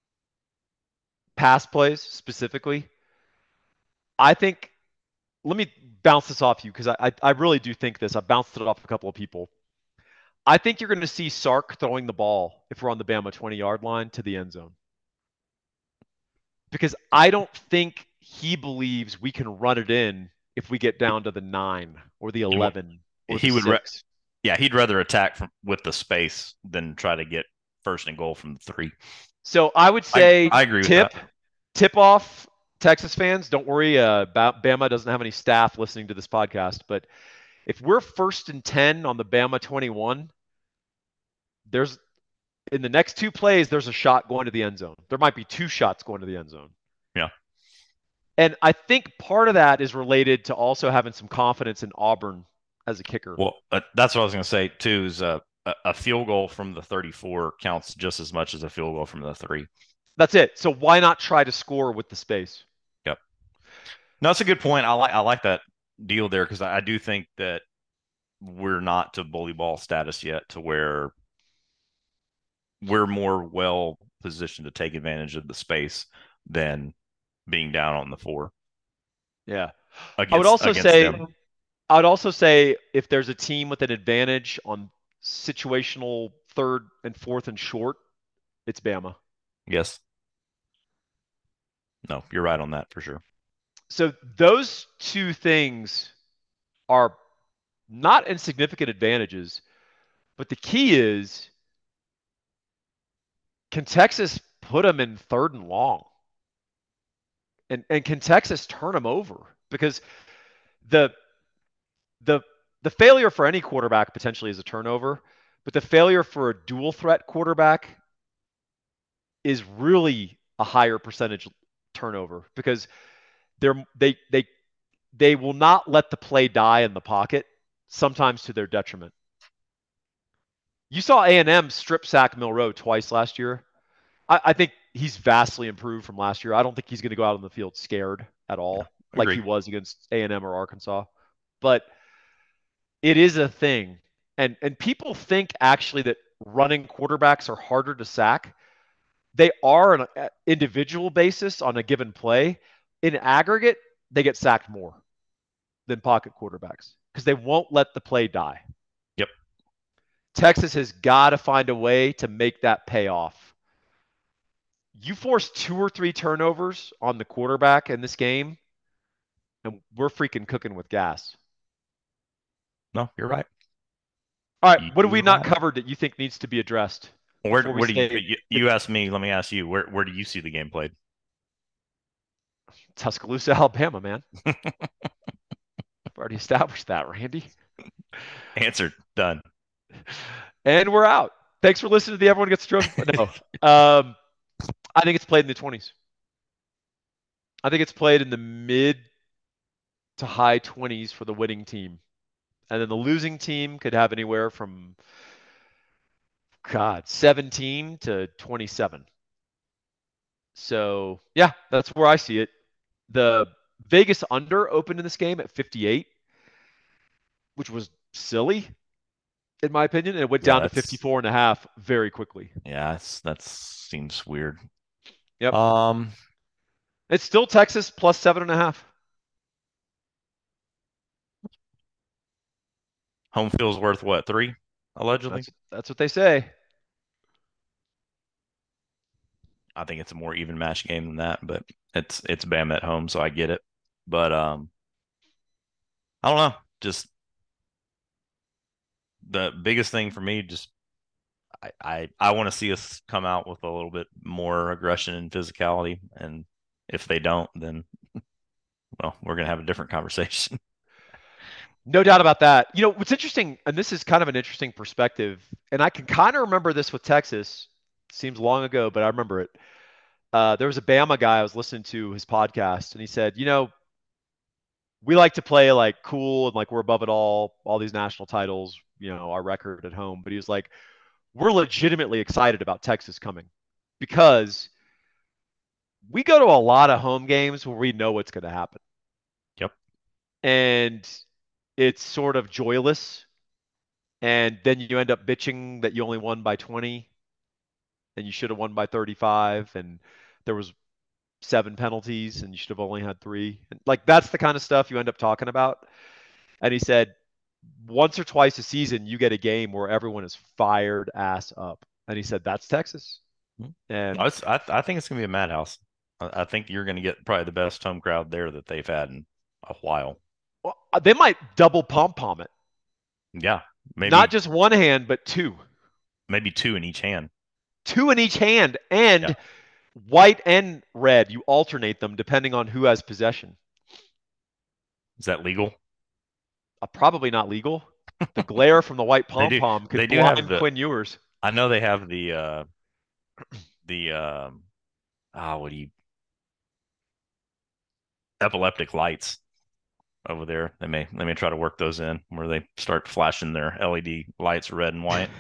pass plays specifically, I think let me bounce this off you because I really do think this. I bounced it off a couple of people. I think you're going to see Sark throwing the ball if we're on the Bama 20-yard line to the end zone because I don't think he believes we can run it in if we get down to the 9 or the 11 or the He would, 6. yeah, he'd rather attack with the space than try to get first and goal from the 3. So I would say I agree with that. tip off Texas fans. Don't worry, Bama doesn't have any staff listening to this podcast. But if we're 1st and 10 on the Bama 21, there's in the next 2 plays, there's a shot going to the end zone. There might be 2 shots going to the end zone. Yeah. And I think part of that is related to also having some confidence in Auburn as a kicker. Well, that's what I was going to say too. Is a field goal from the 34 counts just as much as a field goal from the 3. That's it. So why not try to score with the space? Yep. No, that's a good point. I like that deal there because I do think that we're not to bully ball status yet to where we're more well position to take advantage of the space than being down on the 4 Yeah. I would against also against say them. I would also say if there's a team with an advantage on situational third and fourth and short, it's Bama. Yes. No, you're right on that for sure. So those two things are not insignificant advantages, but the key is, can Texas put them in third and long? And can Texas turn them over? Because the the the failure for any quarterback potentially is a turnover, but the failure for a dual threat quarterback is really a higher percentage turnover because they're they will not let the play die in the pocket, sometimes to their detriment. You saw A&M strip sack Milroe twice last year. I think he's vastly improved from last year. I don't think he's going to go out on the field scared at Yeah, all, like he agreed. was against A&M or Arkansas. But it is a thing, and people think actually that running quarterbacks are harder to sack. They are on an individual basis on a given play. In aggregate, they get sacked more than pocket quarterbacks because they won't let the play die. Yep. Texas has got to find a way to make that pay off. You force 2 or 3 turnovers on the quarterback in this game, and we're freaking cooking with gas. No, you're right. All right, what have we You're not right. covered that you think needs to be addressed Where before we where do you say you asked me, let me ask you, where do you see the game played? Tuscaloosa, Alabama, man? I've already established that, Randy. Answered. Done. And we're out. Thanks for listening to the Everyone Gets a Trophy. No, um, I think it's played in the 20s. I think it's played in the mid to high 20s for the winning team. And then the losing team could have anywhere from, God, 17 to 27. So, yeah, that's where I see it. The Vegas under opened in this game at 58, which was silly, in my opinion. And it went Yeah, down to that's 54 and a half very quickly. yeah, that seems weird. Yep. Um, It's still Texas plus 7.5. Home field's worth what, 3, allegedly? That's what they say. I think it's a more even match game than that, but it's Bama at home, so I get it. But I don't know. Just the biggest thing for me, just I want to see us come out with a little bit more aggression and physicality, and if they don't, then well, we're gonna have a different conversation. No doubt about that. You know, what's interesting, and this is kind of an interesting perspective, and I can kind of remember this with Texas. Seems long ago, but I remember it. There was a Bama guy I was listening to his podcast, and he said, we like to play like cool and like we're above it all these national titles, our record at home. But he was like, we're legitimately excited about Texas coming because we go to a lot of home games where we know what's going to happen. Yep. And it's sort of joyless. And then you end up bitching that you only won by 20 and you should have won by 35. And there was 7 penalties and you should have only had 3. And like that's the kind of stuff you end up talking about. And he said, once or twice a season, you get a game where everyone is fired ass up. And he said, that's Texas. And I think it's gonna be a madhouse. I think you're gonna get probably the best home crowd there that they've had in a while. well, they might double pom pom it. Yeah, Not maybe just one hand, but two. maybe 2 in each hand. Two in each hand. Yeah, And white and red. You alternate them depending on who has possession. is that legal? Probably not legal. The glare from the white They pom do. pom They could do have blind the. Quinn Ewers. I know they have the what do you epileptic lights over there. They may try to work those in where they start flashing their LED lights red and white.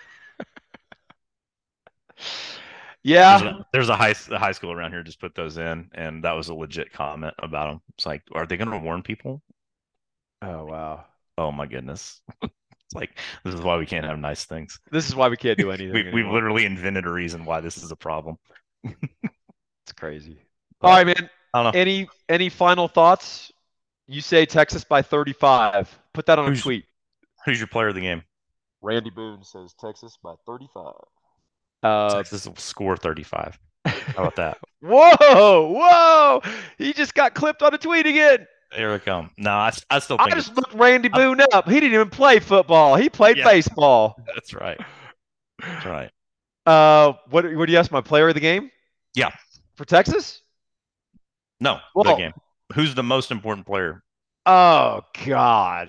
There's Yeah. a high school around here just put those in, and that was a legit comment about them. It's like, are they going to warn people? Oh wow. Oh my goodness. It's like this is why we can't have nice things. This is why we can't do anything We've anymore. literally invented a reason why this is a problem. It's crazy. All But right, man. I don't know. Any final thoughts? You say Texas by 35. Put that on a Who's tweet. who's your player of the game? Randy Boone says Texas by 35. Uh, Texas will score 35. How about that? whoa! He just got clipped on a tweet again. Here we come. No, I still I think just it's looked Randy I, Boone up. He didn't even play football. He played yeah, baseball. that's right. That's right. What do you ask? My player of the game Yeah. for Texas? No, the Well, game. Who's the most important player? oh God.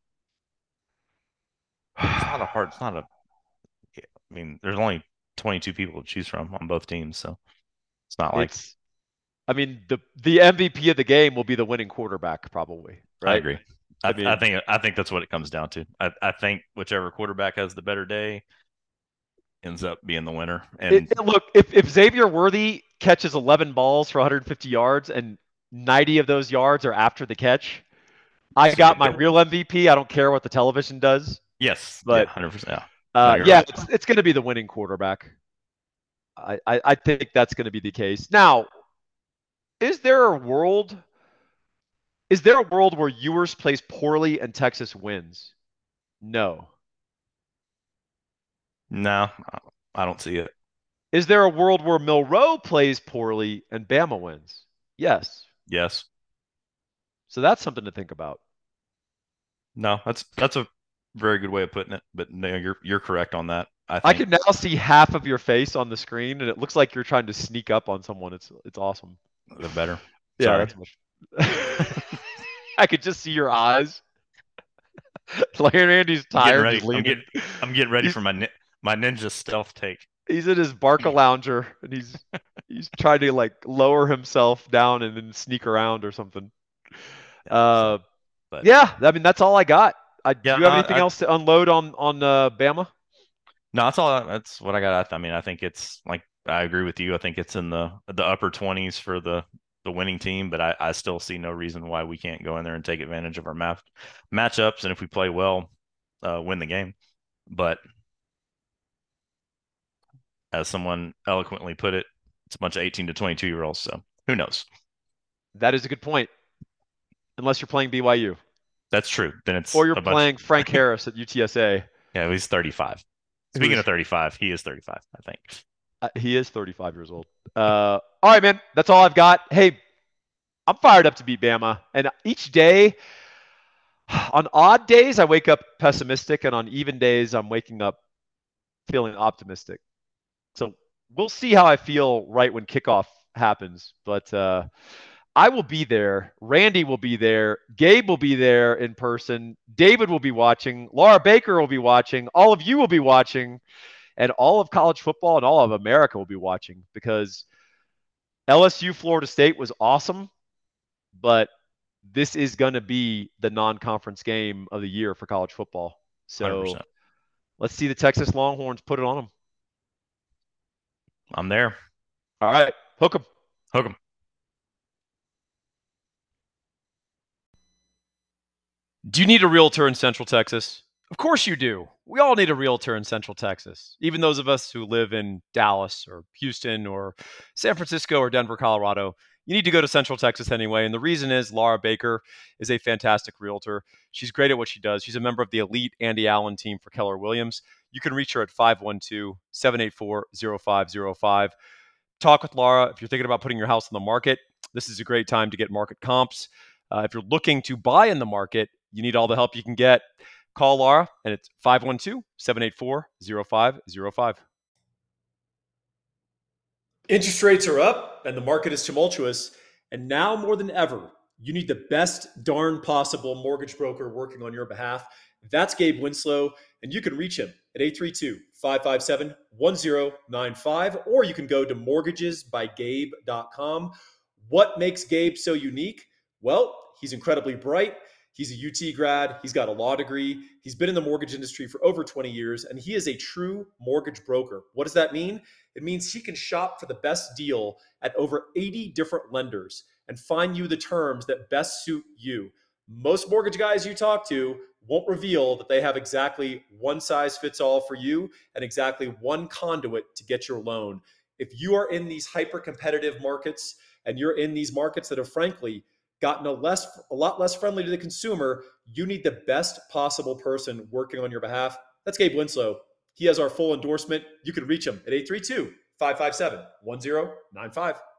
It's not a I mean, there's only 22 people to choose from on both teams, so it's not like It's I mean, the MVP of the game will be the winning quarterback, probably, I right? agree. I mean, I think that's what it comes down to. I think whichever quarterback has the better day ends up being the winner. And look, if Xavier Worthy catches 11 balls for 150 yards and 90 of those yards are after the catch, I it's a got good my day. real MVP. I don't care what the television does, Yes, yeah, but 100%. Yeah. No, you're yeah, right. it's going to be the winning quarterback. I think that's going to be the case. Now, is there a world? Is there a world where Ewers plays poorly and Texas wins? No. No, I don't see it. Is there a world where Milroe plays poorly and Bama wins? Yes. Yes. So that's something to think about. No, that's a very good way of putting it. But no, you're correct on that. I I think can now see half of your face on the screen, and it looks like you're trying to sneak up on someone. It's awesome. the better. Yeah, Sorry. that's much. I could just see your eyes. Larry Andy's I'm getting tired, just ready. leaning. I'm getting ready He's for my ninja stealth take. he's in his Barca lounger, and he's trying to like lower himself down and then sneak around or something. Yeah. Uh, So, but yeah, I mean that's all I got. Do yeah, you have anything else to unload on Bama? no, that's what I got. I mean, I think it's like I agree with you. I think it's in the upper 20s for the winning team, but I still see no reason why we can't go in there and take advantage of our matchups, and if we play well, win the game. But as someone eloquently put it, it's a bunch of 18 to 22-year-olds, so who knows? That is a good point. Unless you're playing BYU That's true. Then it's or you're a bunch. playing Frank Harris at UTSA, Yeah, he's 35. who Speaking of is 35, he is 35, I think. he is 35 years old. All right, man. That's all I've got. Hey, I'm fired up to beat Bama. And each day, on odd days, I wake up pessimistic, and on even days, I'm waking up feeling optimistic. So we'll see how I feel right when kickoff happens. But I will be there. Randy will be there. Gabe will be there in person. David will be watching. Laura Baker will be watching. All of you will be watching. And all of college football and all of America will be watching because LSU Florida State was awesome, but this is going to be the non-conference game of the year for college football. So 100%. let's see the Texas Longhorns put it on them. I'm there. All right, hook them. Hook 'em. Do you need a realtor in Central Texas? Of course you do. We all need a realtor in Central Texas, even those of us who live in Dallas or Houston or San Francisco or Denver, Colorado. You need to go to Central Texas anyway. And the reason is Laura Baker is a fantastic realtor. She's great at what she does. She's a member of the elite Andy Allen team for Keller Williams. You can reach her at 512 784 0505. Talk with Laura. If you're thinking about putting your house on the market, this is a great time to get market comps. If you're looking to buy in the market, you need all the help you can get. Call Laura, and it's 512 784 0505. Interest rates are up, and the market is tumultuous. And now more than ever, you need the best darn possible mortgage broker working on your behalf. That's Gabe Winslow, and you can reach him at 832 557 1095, or you can go to mortgagesbygabe.com. What makes Gabe so unique? Well, he's incredibly bright. He's a UT grad. He's got a law degree. He's been in the mortgage industry for over 20 years, and he is a true mortgage broker. What does that mean? It means he can shop for the best deal at over 80 different lenders and find you the terms that best suit you. Most mortgage guys you talk to won't reveal that they have exactly one size fits all for you and exactly one conduit to get your loan. If you are in these hyper competitive markets and you're in these markets that have frankly gotten a lot less friendly to the consumer, you need the best possible person working on your behalf. That's Gabe Winslow. He has our full endorsement. You can reach him at 832 557 1095.